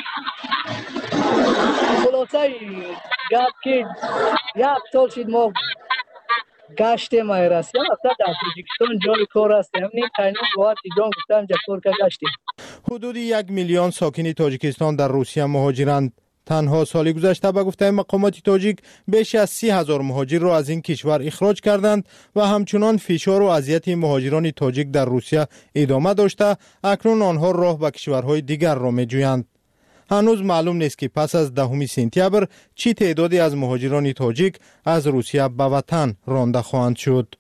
خلاصه گفت که یک سال شد ما گشتیم ایراسیا اصلا در تاجیکستان جای کار است. همین تاینون باید ایجان گفتم جا کار که گشتیم. حدود یک میلیون ساکن تاجیکستان در روسیه مهاجرند. تنها سال گذشته به گفته مقامات تاجیک بیش از سی هزار مهاجر را از این کشور اخراج کردند و همچنان فشار و اذیت مهاجران تاجیک در روسیه ادامه داشته. اکنون آنها راه به کشورهای دیگر را می‌جویند. هنوز معلوم نیست که پس از دهم سپتامبر چی تعدادی از مهاجران تاجیک از روسیه به وطن رانده خواهند شد.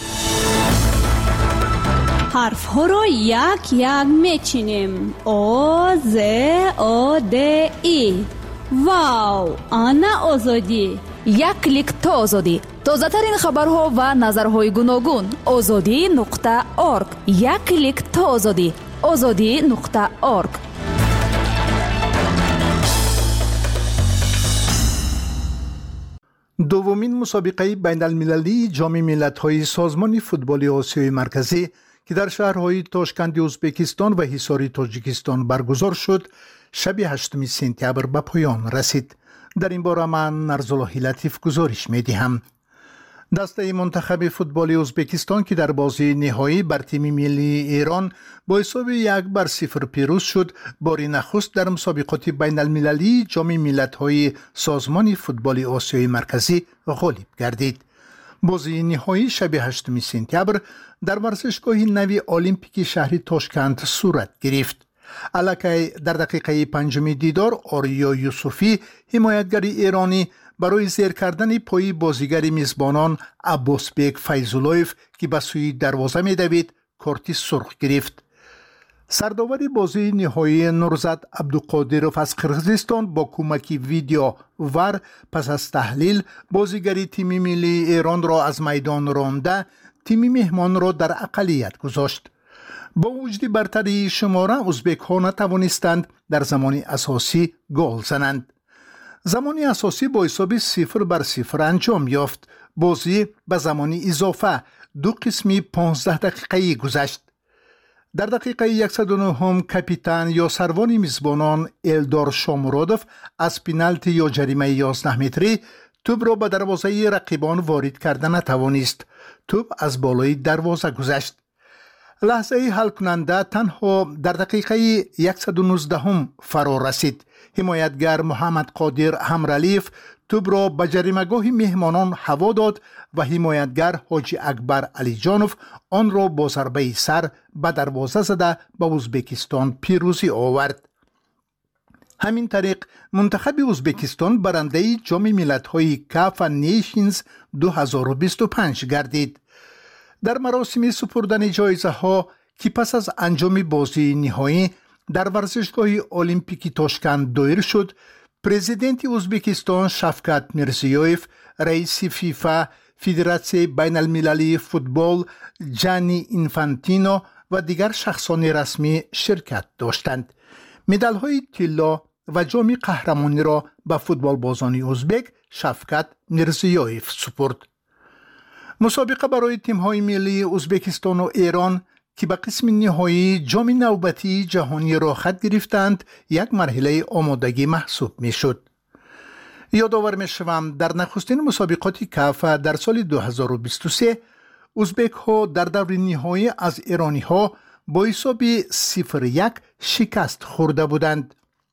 حرف ها را یک یک میچینیم. او ز او د ای. واو، آنا آزادی. یک کلیک تا آزادی. تازه ترین خبرها و نظرهای گوناگون. آزادی نقطه ارگ. یک کلیک تا آزادی. آزادی نقطه ارگ. دومین مسابقه بین المللی جام ملت‌های سازمان فوتبال آسیای مرکزی که در شهرهای تاشکند ازبکستان و حصار تاجیکستان برگزار شد، شب هشتم سپتامبر به پایان رسید. در این باره من نرزالله لطیف گزارش می‌دهم. دسته منتخب فوتبال ازبکستان که در بازی نهایی بر تیم ملی ایران با حساب یک بر صفر پیروز شد، بار نخست در مسابقات بین المللی جام ملت‌های سازمان فوتبال آسیای مرکزی غالب گردید. بازی نهایی شب هشتم سپتامبر در ورزشگاه نوی المپیک شهر تاشکند صورت گرفت. الکی در دقیقه پنجم دیدار آریا یوسفی حمایتگر ایرانی برای زیر کردن پای بازیگر میزبانان عباسبک فیض‌الله‌اف که به سوی دروازه می‌دوید کارت سرخ گرفت. سرداور بازی نهایی نورزاد عبدالقادرов از قرغیزستان با کمک ویدیو ور پس از تحلیل بازیگری تیم ملی ایران را از میدان رانده تیم مهمان را در اقلیت گذاشت. با وجود برتری شماره ازبک ها نتوانستند در زمان اساسی گل زنند. زمان اساسی با حساب صفر بر صفر انجام یافت. بازی به زمان اضافه دو قسمی پانزده دقیقه گذشت. در دقیقه صد و نه کاپیتان یا سروان میزبانان الدار شامورودوف از پنالتی یا جریمه یازده متری توپ را به دروازه رقیبان وارد کرده نتوانست. توپ از بالای دروازه گذشت. لحظه حل کننده تنها در دقیقه صد و نوزده فرا رسید. حمایتگر محمد قادر همرالیف توپ را به جریمه‌گاه مهمانان هوا داد و حمایتگر حاجی اکبر علی جانوف آن را با ضربه سر به دروازه زده به ازبکستان پیروزی آورد. همین طریق منتخب ازبکستان برنده جام ملت‌های کاف نیشنز دو هزار و بیست و پنج گردید. در مراسم سپردن جایزه ها که پس از انجام بازی نهایی در ورزشگاه المپیکی تاشکند دایر شد، پرزیدنت ازبکستان شفقت میرزیویف، رئیس فیفا، فدراسیون بین المللی فوتبال جانی اینفانتینو و دیگر شخصان رسمی شرکت داشتند. مدال های طلا و جام قهرمانی را به فوتبال بازان ازبک شفقت میرزیویف سپرد. مسابقه برای تیم های ملی ازبکستان و ایران که به قسم نهایی جام نوبتی جهانی را خط گرفتند یک مرحله آمادگی محسوب می شد. یادآور می شوم در نخستین مسابقات کاف در سال دو هزار و بیست و سه ازبک ها در دور نهایی از ایرانی ها با حساب صفر یک شکست خورده بودند.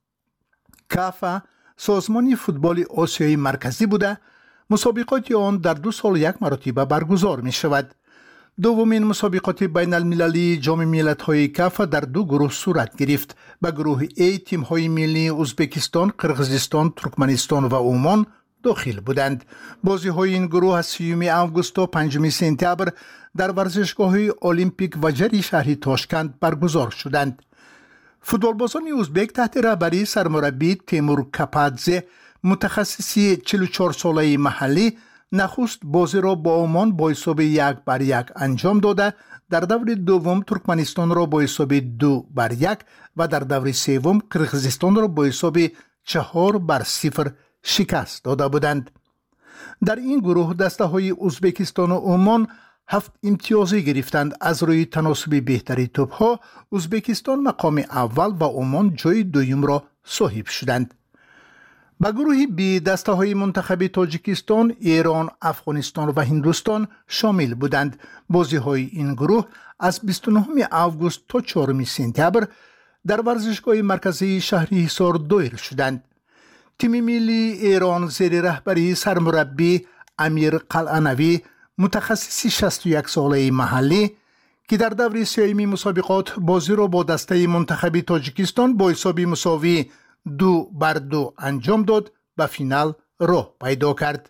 کاف سازمان فوتبال آسیای مرکزی بوده، مسابقات آن در دو سال یک مرتبه برگزار می شود. دومین مسابقات بین المللی جام ملت‌های کاف در دو گروه صورت گرفت. به گروه A تیم‌های ملی ازبکستان، قرقیزستان، ترکمنستان و عمان داخل بودند. بازی‌های این گروه از سیوم آگوست تا پنجم سپتامبر در ورزشگاه المپیک و جری شهر تاشکند برگزار شدند. فوتبالبازان ازبک تحت رهبری سرمربی تیمور کپادزه متخصصی چهل و چهار ساله محلی نخست بازی را با عمان با حساب یک بر یک انجام داده، در دور دوم ترکمنستان را با حساب دو بر یک و در دور سوم قرقیزستان را با حساب چهار بر صفر شکست داده بودند. در این گروه دسته های ازبکستان و عمان هفت امتیازی گرفتند. از روی تناسب بهتری توپ ها ازبکستان مقام اول و عمان جای دوم را صاحب شدند. به گروه بی دسته های منتخب تاجیکستان، ایران، افغانستان و هندوستان شامل بودند. بازی های این گروه از بیست و نه آگوست تا چهارم سپتامبر در ورزشگاه مرکزی شهر حصار دایر شدند. تیم ملی ایران زیر رهبری سرمربی امیر قلعه‌نوی متخصص شصت و یک ساله محلی که در دور سوم مسابقات بازی را با دسته منتخب تاجیکستان با حساب مساوی دو بر دو انجام داد، به فینال راه پیدا کرد.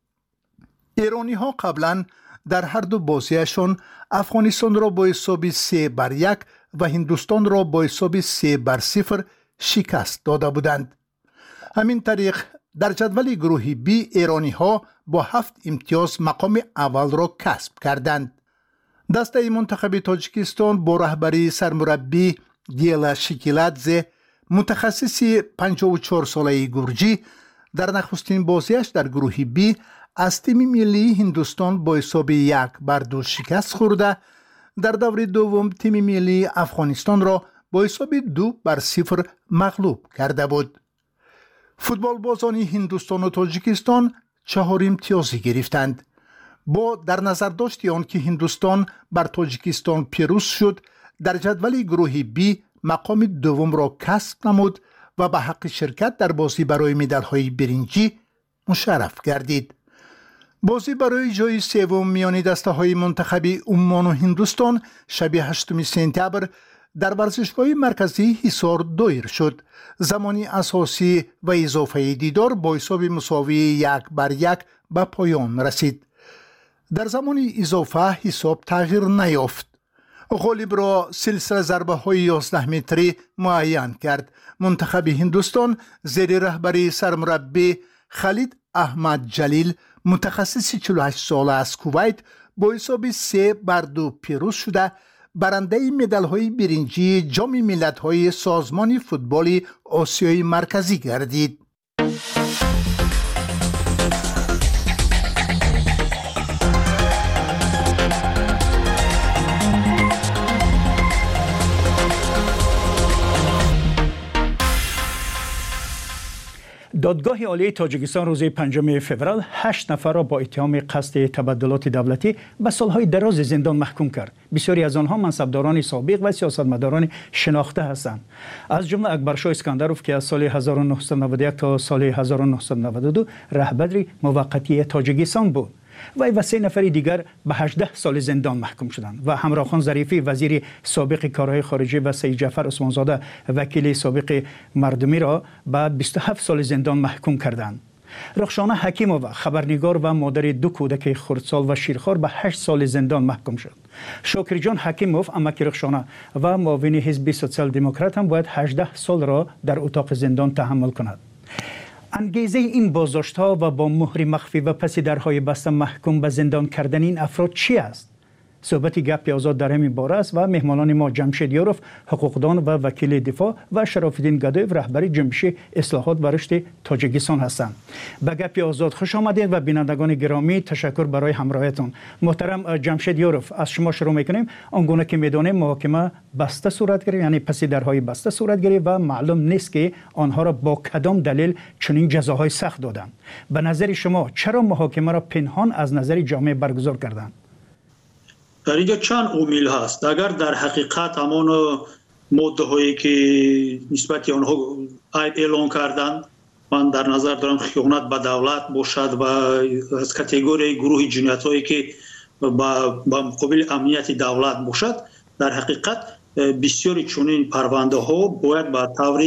ایرانی ها قبلا در هر دو بازیشان افغانستان را با حساب سه بر یک و هندوستان را با حساب سه بر صفر شکست داده بودند. همین طریق در جدول گروه بی ایرانی ها با هفت امتیاز مقام اول را کسب کردند. دسته منتخب تاجیکستان با رهبری سرمربی گیلا شکیلادزه متخصصی پنجاه و چهار ساله گرجی در نخستین بازیش در گروه بی از تیم ملی هندوستان با حساب یک بر دو شکست خورده، در دور دوم تیم ملی افغانستان را با حساب دو بر صفر مغلوب کرده بود. فوتبال بازان هندوستان و تاجیکستان چهار امتیازی گرفتند. با در نظر داشت آن که هندوستان بر تاجیکستان پیروز شد، در جدول گروه بی مقام دوم را کسب نمود و به حق شرکت در بازی برای مدال‌های برنجی مشرف گردید. بازی برای جای سوم میان دسته‌های منتخب عمان و هندوستان شب هشتم سپتامبر در ورزشگاه مرکزی حصار دایر شد. زمانی اساسی و اضافه دیدار با حساب مساوی یک بر یک به پایان رسید. در زمان اضافه حساب تغییر نیافت. غالب را سلسله ضربه های یازده متری معین کرد. منتخب هندوستان زیر رهبری سرمربی خالد احمد جلیل متخصص چهل و هشت ساله از کویت با حساب سه بر دو پیروز شده، برنده مدال های برنجی جام ملت‌های سازمان فوتبال آسیای مرکزی گردید. دادگاه عالی تاجیکستان روز پنجم فوریه هشت نفر را با اتهام قصد تبدلات دولتی به سالهای دراز زندان محکوم کرد. بسیاری از آنها منصبداران سابق و سیاستمداران شناخته هستند. از جمله اکبرشاه اسکندروف که از سال هزار و نهصد و نود و یک تا سال هزار و نهصد و نود و دو رهبر موقتی تاجیکستان بود. وی و سه نفر دیگر به هجده سال زندان محکوم شدند و همراهخان ظریفی وزیر سابق کارهای خارجه و سید جعفر عثمانزاده وکیل سابق مردمی را به بیست و هفت سال زندان محکوم کردند. رخشانه حکیمووا خبرنگار و مادر دو کودک خردسال و شیرخوار به هشت سال زندان محکوم شد. شاکرجان حکیموف امک رخشانه و معاون حزب سوسیال دموکرات هم باید هجده سال را در اتاق زندان تحمل کند. انگیزه این بازداشت‌ها و با مهر مخفی و پس درهای بسته محکوم به زندان کردن این افراد چی است؟ صحبت گپ آزاد در همین باره است و مهمانان ما جمشید یاروف حقوقدان و وکیل دفاع و شراف‌الدین گدایف رهبر جنبش اصلاحات و رشد تاجیکستان هستند. به گپ آزاد خوش آمدید و بینندگان گرامی تشکر برای همراهیتون. محترم جمشید یاروف، از شما شروع می‌کنیم. آنگونه که می‌دانیم محاکمه بسته صورت گرفت، یعنی پس درهای بسته صورت گرفت و معلوم نیست که آنها را با کدام دلیل چنین جزاهای سخت دادند. به نظر شما چرا محاکمه را پنهان از نظر جامعه برگزار کردند؟ در اینجا چند عامل هست. اگر در حقیقت همان ماده هایی که نسبت آنها عیب اعلان کردند، من در نظر دارم خیانت به دولت باشد و از کاتگوری گروه جنایت هایی که با مقابل امنیت دولت باشد، در حقیقت بسیاری چنین پرونده ها باید به طور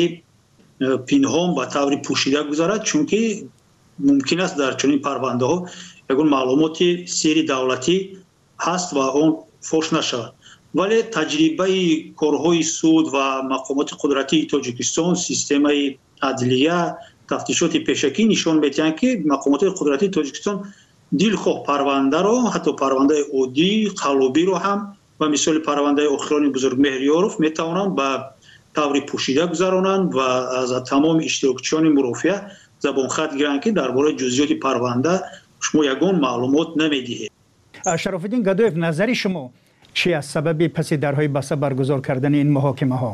پنهان به طور پوشیده گذارد، چون که ممکن است در چنین پرونده ها یگان معلومات سری دولتی هست و اون فوش نشود. ولی تجربه کارهای سود و مقامات قدرتی تاجیکستان، سیستم عدلیه، تفتیشات پیشکی نشان می‌دهند که مقامات قدرتی تاجیکستان دلخواه پرونده را، حتی پرونده عادی قلابی رو هم و مثال پرونده اخران بزرگ مهریاروف میتوانند به طور پوشیده گذرانند و از تمام اشتراکچیان مرافعه زبان خط گیرند که درباره جزئیات پرونده شما یگان معلومات نمیدهید. شراف‌الدین گدایف، نظر شما چی از سبب پس درهای بسته برگزار کردن این محاکمه ها؟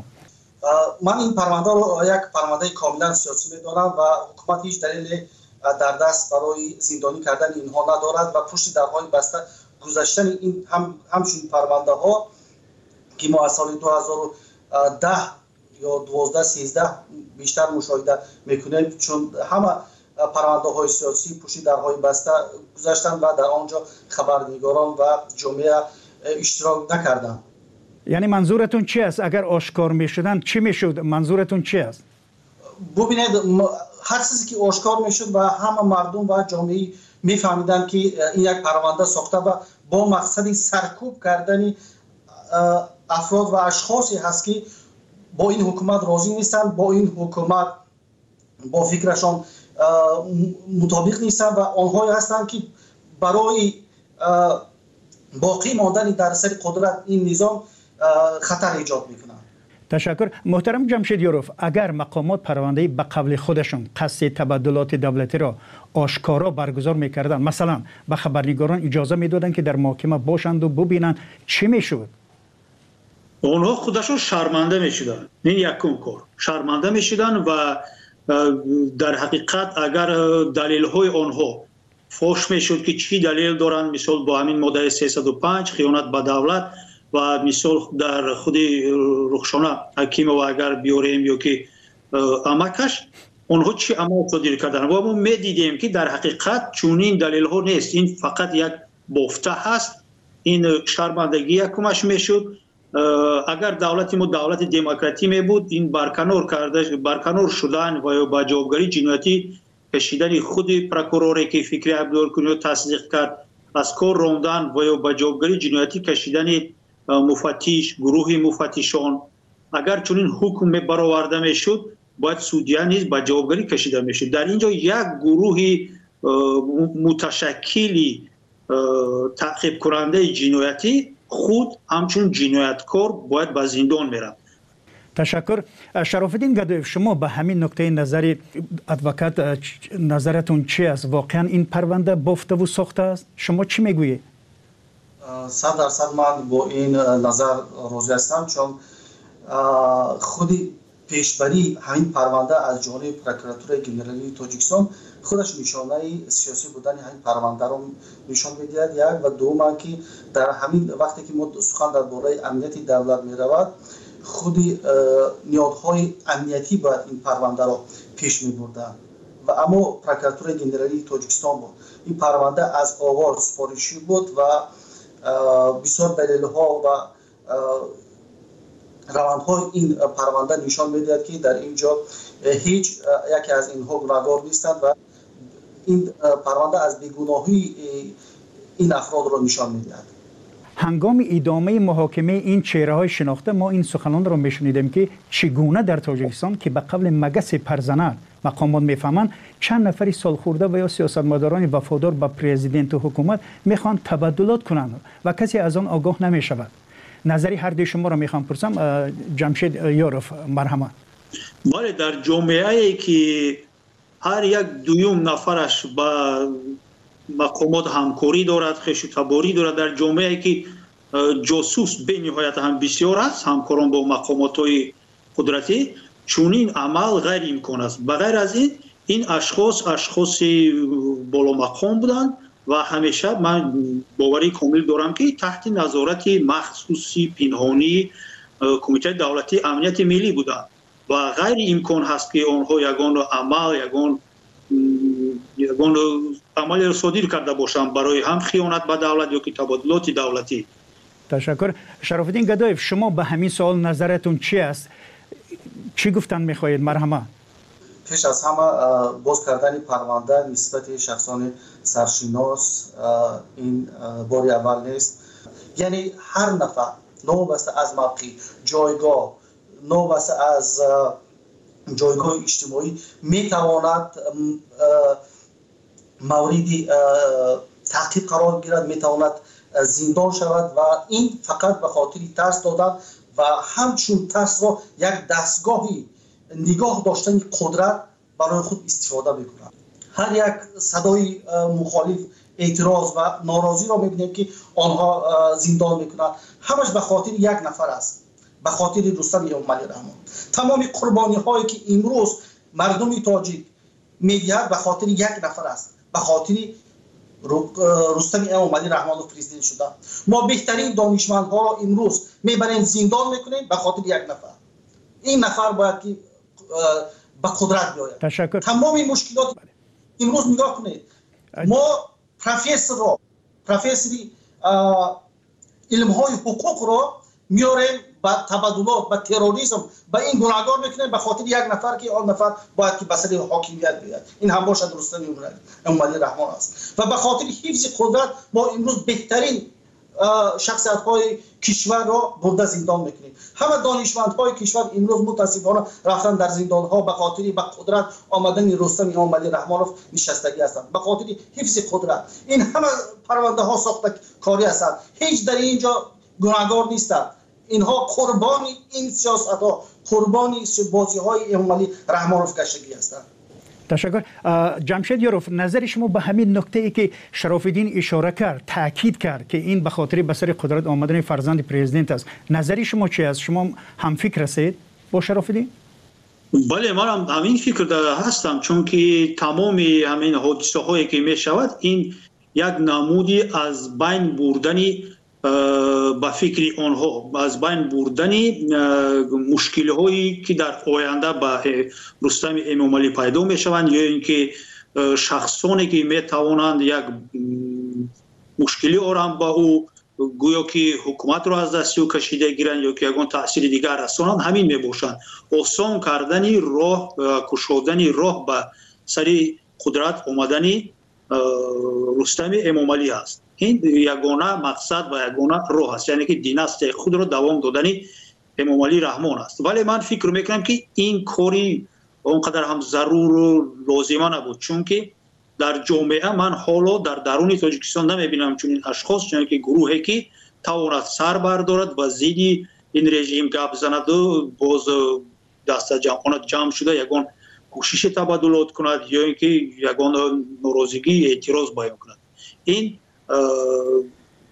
من این پرونده رو یک پرونده کاملا سیاسی می‌دانم و حکومت هیچ دلیل در دست برای زندانی کردن اینها ندارد و پشت درهای بسته گذاشتن این هم همچون پرونده ها که ما از سال دو هزار و ده یا دوازده سیزده بیشتر مشاهده میکنیم، چون همه پرونده های سیاسی پشت درهای بسته گذاشتن و در آنجا خبرنگاران و جامعه اشتراک نکردند. یعنی منظورتون چی است؟ اگر آشکار میشدن چی میشد؟ منظورتون چی است؟ ببینید، هر چیزی که آشکار میشد و همه مردم و جامعه میفهمیدن که این یک پرونده ساخته و با مقصد سرکوب کردن افراد و اشخاصی هست که با این حکومت راضی نیستن، با این حکومت با فکرشان مطابق نیستن و آنهایی هستند که برای باقی ماندن در سر قدرت این نظام خطر ایجاد میکنند. تشکر. محترم جمشید یاروف، اگر مقامات پرونده به قبل خودشون قصد تبدلات دولتی را آشکارا برگزار میکردن، مثلا به خبرنگاران اجازه میدادن که در محاکمه باشند و ببینند، چی میشد؟ اونها خودشون شرمنده میشدن. این یکم کار شرمنده میشدن و در حقیقت اگر دلیل های آنها فوش میشد که چی دلیل دارن، مثال با همین ماده سیصد و پنج خیانت به دولت و مثال در خود رخشانه حکیم و اگر بیاریم یا که امکش اونها چی عمل صادر کردن و ما میدیدیم که در حقیقت چونین دلیل ها نیست، این فقط یک بافته هست. این شرمندگی یکمش میشد. اگر دولت ما دولت دموکراتی می بود، این برکنار کرده برکنار شدن و با جوابگری جنایتی کشیدن خود پروکوروری که فکری عبدالکنی تصدیق کرد، از کار راندن و با جوابگری جنایتی کشیدن مفتش، گروه مفتشان، اگر چنین حکم برآورده میشد باید سودیان نیز با جوابگری کشیده میشد. در اینجا یک گروه متشکلی تعقیب کننده جنایتی خود همچون جنایتکار باید به زندان میرن. تشکر. شراف‌الدین گدایف، شما به همین نکته نظر ادوکات نظرتون چی است؟ واقعا این پرونده بافته و ساخته است؟ شما چی میگویید؟ صد درصد من با این نظر راضی هستم، چون خودی پیشبری همین پرونده از جانب پروکراتور گنرالی تاجیکستان خودش نشانه سیاسی بودن همین پرونده رو نشان میدهد. یک و دوم که در همین وقتی که ما سخن درباره امنیت دولت میرود، خودی نیازهای امنیتی باید این پرونده رو پیش میبردن و اما پروکراتور گنرالی تاجیکستان بود. این پرونده از آغاز سفارشی بود و بسیار دلیل‌ها و روندهای این پرونده نشان میدهد که در اینجا هیچ یکی از اینها گناهکار نیستند و این پرونده از بیگناهی این افراد را نشان میدهد. هنگام ادامه محاکمه این چهره‌های شناخته ما این سخنان را میشنیدیم که چگونه در تاجیکستان که به قبل مگس پرزنر مقامات میفهمند چند نفری سالخورده و یا سیاستمداران وفادار به پرزیدنت و حکومت میخوان تبادلات کنند و کسی از آن آگاه نمیشود. نظری هر دوی شما را میخوام پرسم. جمشید یاروف، مرحمت. بله، در جامعه ای که هر یک دویم نفرش با مقامات همکاری دارد، خویشتباری دارد، در جامعه ای که جاسوس به نهایت هم بسیار است، همکاران با مقامات های قدرتی، چون این عمل غیر امکان است. بغیر از این این اشخاص اشخاص بالا مقام بودند و همیشه من باوری کامل دارم که تحت نظارت مخصوصی پنهانی کمیته دولتی امنیت ملی بودند و غیر امکان هست که آنها یگان عمل یگان یگان عمل را صادر کرده باشند برای هم خیانت به دولت یا که تبادلات دولتی. تشکر. شرف الدین گدایف، شما به همین سوال نظرتون چی است؟ چی گفتن میخواهید؟ مرحمت. پیش از همه باز کردن پرونده نسبت شخصان سرشناس این باری اول نیست. یعنی هر نفر نوبسته از موقع، جایگاه، نوبسته از جایگاه اجتماعی میتواند موردی تعقیب قرار گیرد، میتواند زندان شود و این فقط به خاطر ترس دادن و همچون ترس را یک دستگاهی نگاه داشتن قدرت برای خود استفاده میکنند. هر یک صدای مخالف، اعتراض و ناراضی را میبینیم که آنها زندان میکنند. همش به خاطر یک نفر است، به خاطر رستم اموملی رحمان. تمام قربانی هایی که امروز مردم تاجیک میدهد به خاطر یک نفر است، به خاطر رستم اموملی رحمان و پرزیدنت شده. ما بهترین دانشمندها را امروز میبریم زندان میکنیم به خاطر یک نفر. این نفر باید که به قدرت بیاید. تشکر. تمام این مشکلات امروز نگاه کنید. ما پروفسور را پروفسوری علم های حقوق را میاریم با تبادلات، با تروریسم، با این گناهکار میکنیم به خاطر یک نفر که آن نفر باید که به سر حاکمیت بیاید. این هم باشد رستم اموملی رحمان است و به خاطر حفظ قدرت ما امروز بهترین شخصیت های کشور را برده زندان میکنیم. همه دانشمند های کشور امروز متاسفانه رفتن در زندان ها به خاطر به قدرت آمدن رستم اموملی رحمانوف نشستگی هستند، به خاطر حفظ قدرت. این همه پرونده ها ساخته کاری هستند، هیچ در اینجا گناهکار نیستند. اینها قربانی این سیاست ها، قربانی بازی های اموملی رحمانوف گشتگی هستند. تشکر. جمشید یاروف، نظر شما به همین نکته ای که شرف الدین اشاره کرد، تاکید کرد که این به خاطر به سر قدرت آمدن فرزند پرزیدنت است، نظری شما چی است؟ شما هم فکر هستید با شرف الدین؟ بله، من هم همین فکر هستم، چون که تمام همین حادثه هایی که می شود این یک نمودی از بین بردنی با فکر آنها، از بین بردنی مشکل هایی که در آینده با رستم اموملی پیدا می شوند یا اینکه شخصانی که می توانند یک مشکلی آرام با او گویا که حکومت را از دست او کشیده گیرند یا که یگان تاثیر دیگر رسانند، همین می باشند. آسان کردن راه، کشودن راه به سر قدرت آمدن رستم اموملی است. این یگانه مقصد و یگانه راه است، یعنی که دیناستی خود را دوام دادن اموملی رحمان است. ولی من فکر میکنم که این کاری اونقدر هم ضرور و لازمه نبود، چون که در جامعه من حالا در درون تاجیکستان نمیبینم چون این اشخاص، یعنی که گروهی که تواند سر بردارد و زیدی این رژیم گپ زند و باز دست جمعانت جمع شده یگان کوشش تبادلات کند یا اینکه یگان ناراضگی اعتراض بیان کند. این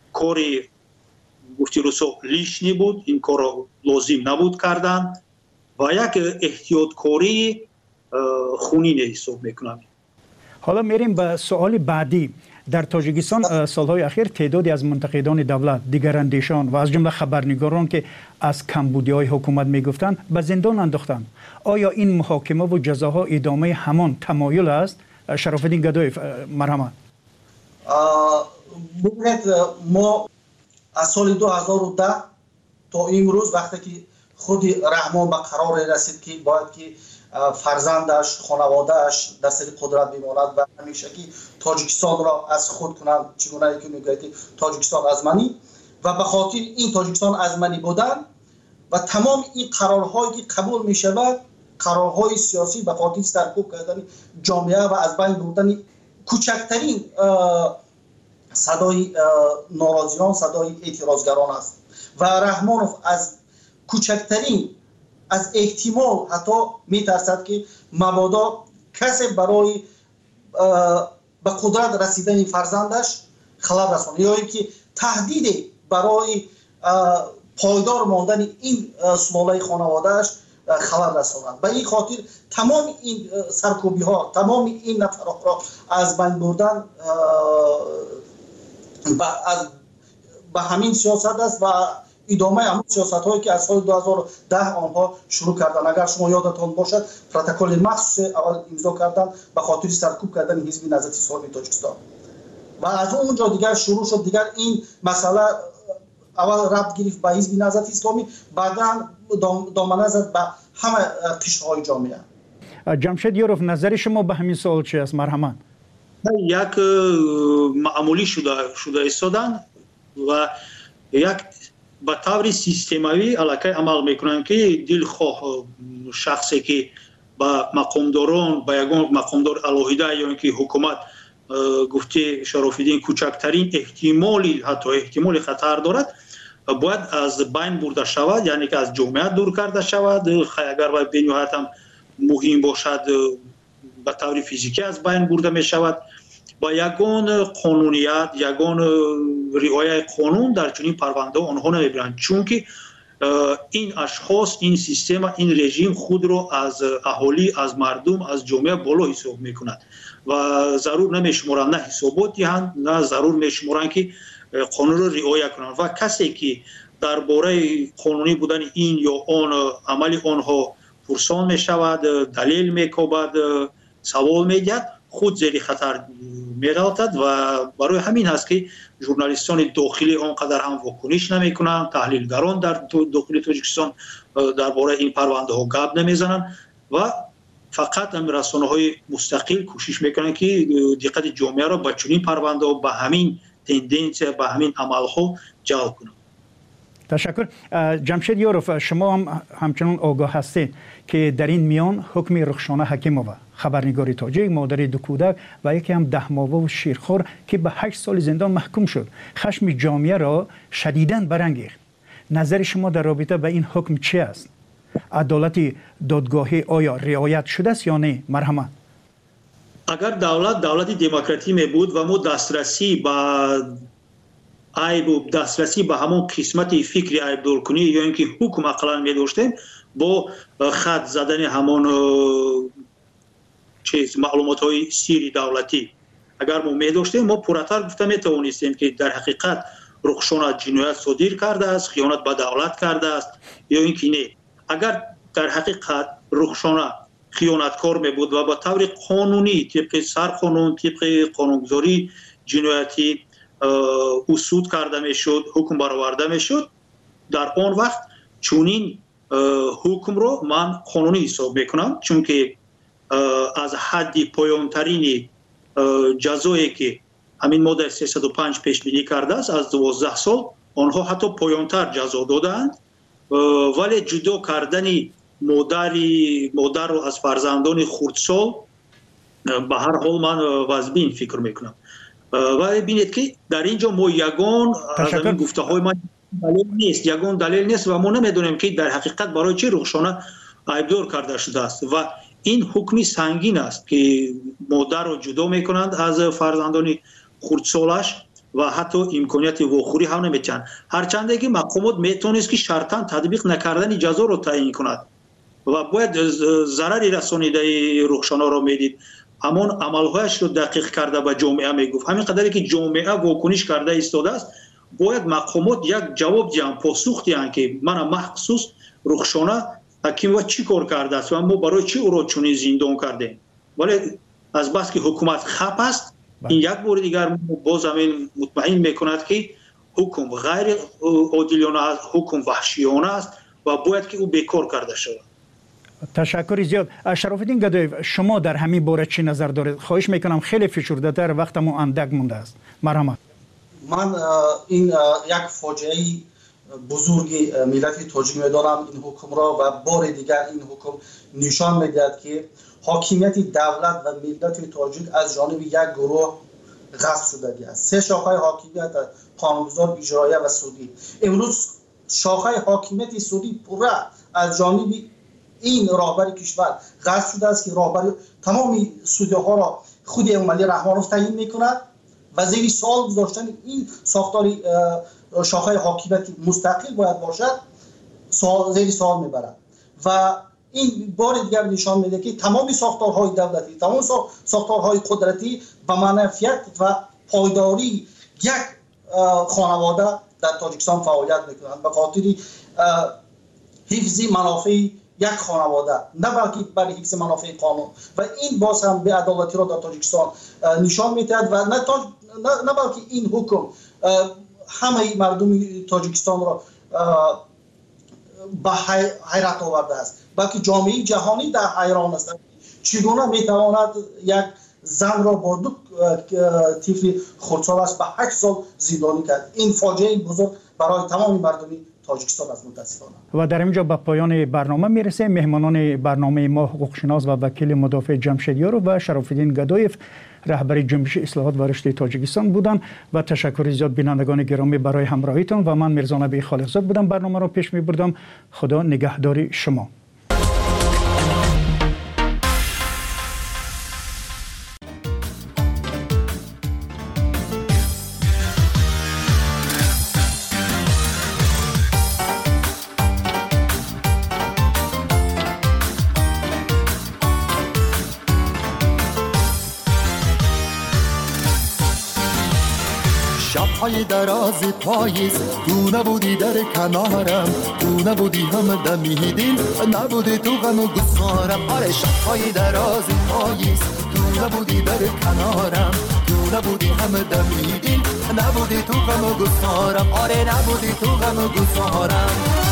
کاری گفتی رسو لیشنی بود، این کار لازم نبود کردن و یک احتیاطکاری خونین حساب میکنم. حالا میریم به سوال بعدی. در تاجیکستان سالهای اخیر تعدادی از منتقدان دولت، دیگراندیشان و از جمله خبرنگاران که از کمبودی‌های حکومت میگفتند به زندان انداختند. آیا این محاکمه و جزاها ادامه همان تمایل است؟ شرف الدین گدایی، مرحمت. ببینید ما از سال دو هزار و ده تا امروز وقتی که خود رحمان به قرار رسید که باید که فرزندش، خانوادهش در سر قدرت بماند و همیشه که تاجیکستان را از خود کنند، چگونه که میگوید که تاجیکستان از منی و به خاطر این تاجیکستان از منی بودن و تمام این قرارهایی که قبول می شود، قرارهای سیاسی به خاطر سرکوب کردن جامعه و از بین بردن کوچکترین صدای ناراضیان، صدای اعتراضگران است و رحمانوف از کوچکترین از احتمال حتی میترسد که مبادا کسی برای به قدرت رسیدن فرزندش خلل رساند یا اینکه تهدید برای پایدار ماندن این سلاله خانوادهش خلل رساند. به این خاطر تمام این سرکوبی ها، تمام این نفرات را از بین بردن به همین سیاست است و ادامه همون سیاست هایی که از سال دو هزار و ده آنها شروع کردن. اگر شما یادتان باشد پروتکل مخصوص اول امضا کردن به خاطر سرکوب کردن حزب نهضت اسلامی تاجیکستان و از اونجا دیگر شروع شد. دیگر این مسئله اول ربط گرفت به حزب نهضت اسلامی، بعدا دامنه زد به همه قشرهای جامعه. جمشید یوروف، نظر شما به همین سوال چی است؟ مرحمت. یک معمولی شده شده ایستادن و یک به طور سیستماوی علاقه عمل میکنن که دلخواه شخصی که با مقامداران، با یگان مقامدار الهیده یا اینکه حکومت گفته شرف الدین کوچکترین احتمالی حتی احتمال خطر دارد باید از بین برده شود، یعنی که از جامعه دور کرده شود. اگر باید به نهایت هم مهم باشد به طور فیزیکی از بین برده می شود. با یگان قانونیت، یگان رعایت قانون در چنین پرونده آنها نمیبرند، چون که این اشخاص، این سیستم، این رژیم خود را از اهالی، از مردم، از جامعه بالا حساب میکند و ضرور نمیشمارند نه حسابات دهند، نه ضرور میشمارند که قانون را رعایت کنند و کسی که درباره قانونی بودن این یا آن عمل آنها پرسان میشود، دلیل میکوبد، سوال میگد، خود زیر خطر می‌غلطد و برای همین هست که ژورنالیستان داخلی آنقدر هم واکنش نمی‌کنند، تحلیلگران در داخل تاجیکستان درباره این پرونده ها گپ نمیزنند و فقط هم رسانه‌های مستقل کوشش میکنند که دقت جامعه را به چنین پرونده ها، به همین تندنسی، به همین عمل‌ها جلب کنند. تشکر. جمشید یوروف، شما هم همچنان آگاه هستید که در این میان حکم رخشانه حکیمووا، خبرنگار تاجیک، مادر دو کودک و یکی هم ده ماهه و شیرخوار که به هشت سال زندان محکوم شد، خشم جامعه را شدیداً برانگیخت. نظر شما در رابطه با این حکم چی است؟ عدالت دادگاهی آیا رعایت شده است یا نه؟ مرحمت. اگر دولت دولت دموکراتی می بود و ما دسترسی به عیب و دسترسی به همون قسمت فکری عیب دور کنی یا اینکه حکم اقلا می داشتیم با خط زدن همون چیز معلومات های سیری دولتی اگر ما می داشتیم ما پراتر گفته می توانستیم که در حقیقت رخشانه جنایت صادر کرده است، خیانت به دولت کرده است یا اینکه نه. اگر در حقیقت رخشانه خیانتکار می بود و به طور قانونی طبق سرقانون، طبق قانونگذاری جنایتی اصول کرده می شد، حکم برآورده می شد، در آن وقت چونین حکم رو من قانونی حساب میکنم، چون که از حد پایانترین جزایی که همین ماده سیصد و پنج پیش بینی کرده است از دوازده سال آنها حتی پایانتر جزا دادند، ولی جدا کردن مادری مادر رو از فرزندان خردسال به هر حال من واجبین فکر میکنم. و ببینید که در اینجا ما یگان از این گفته های من دلیل نیست، یگان دلیل نیست و ما نمیدونیم که در حقیقت برای چه رخشانه عیبدار کرده شده است و این حکمی سنگین است که مادر رو جدا میکنند از فرزندان خردسالش و حتی امکانیت واخوری هم نمیتونند، هرچند که مقامات میتونست که شرطاً تطبیق نکردن جزا رو تعیین کند و باید ضرری رسانیده رخشانا را میدید. همون عملهایش رو دقیق کرده به جامعه میگفت. همین قدری که جامعه واکنش کرده ایستاده است، باید مقامات یک جواب دیان، پاسخ دیان که من مخصوص رخشانا حکیم و چی کار کرده است و ما برای چی او را چنین زندان کردیم. ولی از بس که حکومت خپ است، این یک بار دیگر باز همین مطمئن میکند که حکم غیر عادلانه است، حکم وحشیانه است و باید که او بیکار کرده شود. تشکر زیاد. شرافالدین گدایف، شما در همین باره چی نظر دارید؟ خواهش میکنم خیلی فشرده تر، وقتمون اندک مونده است. مرحمت. من این یک فاجعه بزرگی ملت تاجیک میدارم این حکم را و بار دیگر این حکم نشان میدهد که حاکمیت دولت و ملت تاجیک از جانب یک گروه غصب شده است. سه شاخه حاکمیت قانونگذار، اجرایی و سودی. امروز شاخه حاکمیت سودی پوره از جانب این راهبر کشور غصب شده است که راهبر تمام سودی ها را خود امامعلی رحمانوف تعیین میکند و زیر سوال گذاشتن این ساختار شاخه حاکمیت مستقل باید باشد سوال زیر سوال میبرد و این بار دیگر نشان میده که تمام ساختارهای دولتی، تمام ساختارهای قدرتی به منفعت و پایداری یک خانواده در تاجیکستان فعالیت میکنند به خاطر حفظ منافع یک خانواده، نه بلکه برای حفظ منافع قانون و این باز هم به عدالتی را در تاجیکستان نشان میدهد و نه, تاج... نه... نه بلکه این حکم همه مردم تاجیکستان را به حیرت آورده است، بلکه جامعه جهانی در حیران است چگونه میتواند یک زن را با دو طفل خردسال است به هشت سال زندانی کرد. این فاجعه بزرگ برای تمام مردم تاجیکستان است متاسفانه. و در اینجا به پایان برنامه میرسه. مهمانان برنامه ما حقوقشناس و وکیل مدافع جمشیدیار و شرافالدین گدایف رهبر جنبش اصلاحات و رشد تاجیکستان بودند و تشکر زیاد بینندگان گرامی برای همراهیتان و من میرزا نبی خالقزاد بودم برنامه را پیش میبردم. خدا نگهدار شما. شب‌های دراز پاییز تو نبودی در کنارم، تو نبودی هم دمیدین، نبودی تو غم و گسارم. آره شب‌های دراز پاییز تو نبودی در کنارم، تو نبودی هم دمیدین، نبودی تو غم و گسارم. آره نبودی تو غم و گسارم.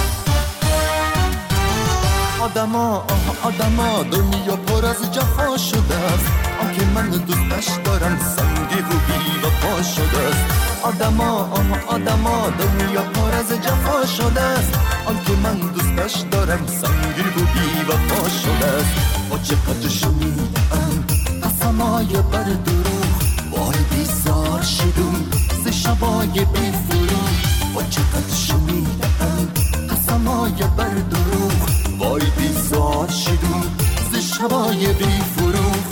آدما آدما دنیا پر از جفا شده است، آنکه من دوستش دارم سنگی و بی وفا شده است. آدما آدما دنیا پر از جفا شده است، آنکه من دوستش دارم سنگی و بی وفا شده است. با چقدر شنیدم قسمای بر دروغ، وای بیزار شدم ز شبای بی فروغ. با چقدر شنیدم قسمای بر دروغ، وای بیزار شدم ز شبای بی فروغ.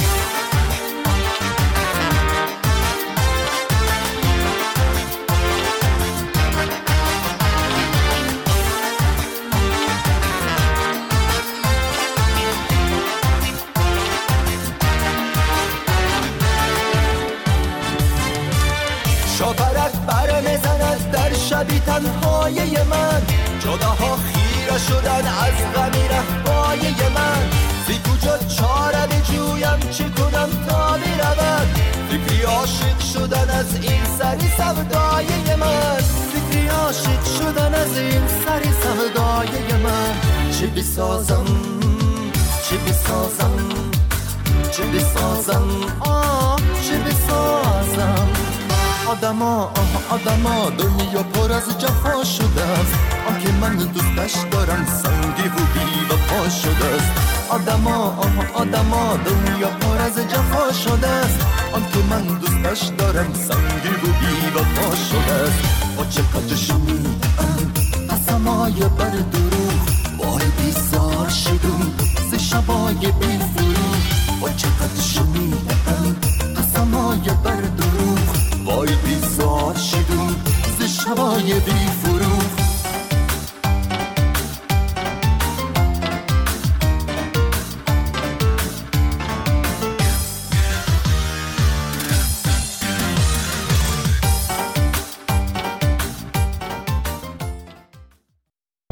شاپرک بر میزند در شبی تنهای من، جداها خیره شدن از غمی رهبای من. زی کجا چاره بجویم چه کنم تا برود، فکری عاشق شدن از این سری سودای من. فکری عاشق شدن از این سری سودای من. چه بسازم چه بسازم چه بسازم آه چه بسازم. آدما آدما دنیا پر از جفا شده است، آنکه من دوستش دارم سنگی و بی وفا شده است. آدما آدما دنیا پر از جفا شده است، آنکه من دوستش دارم سنگی و بی وفا شده است. با چقدر شنیدم قسمای بر دروغ، وای بیزار شدم ز شبای بی فروغ. با چقدر شنیدم قسمای بر دروغ، وای بیزار شدم ز شبای بی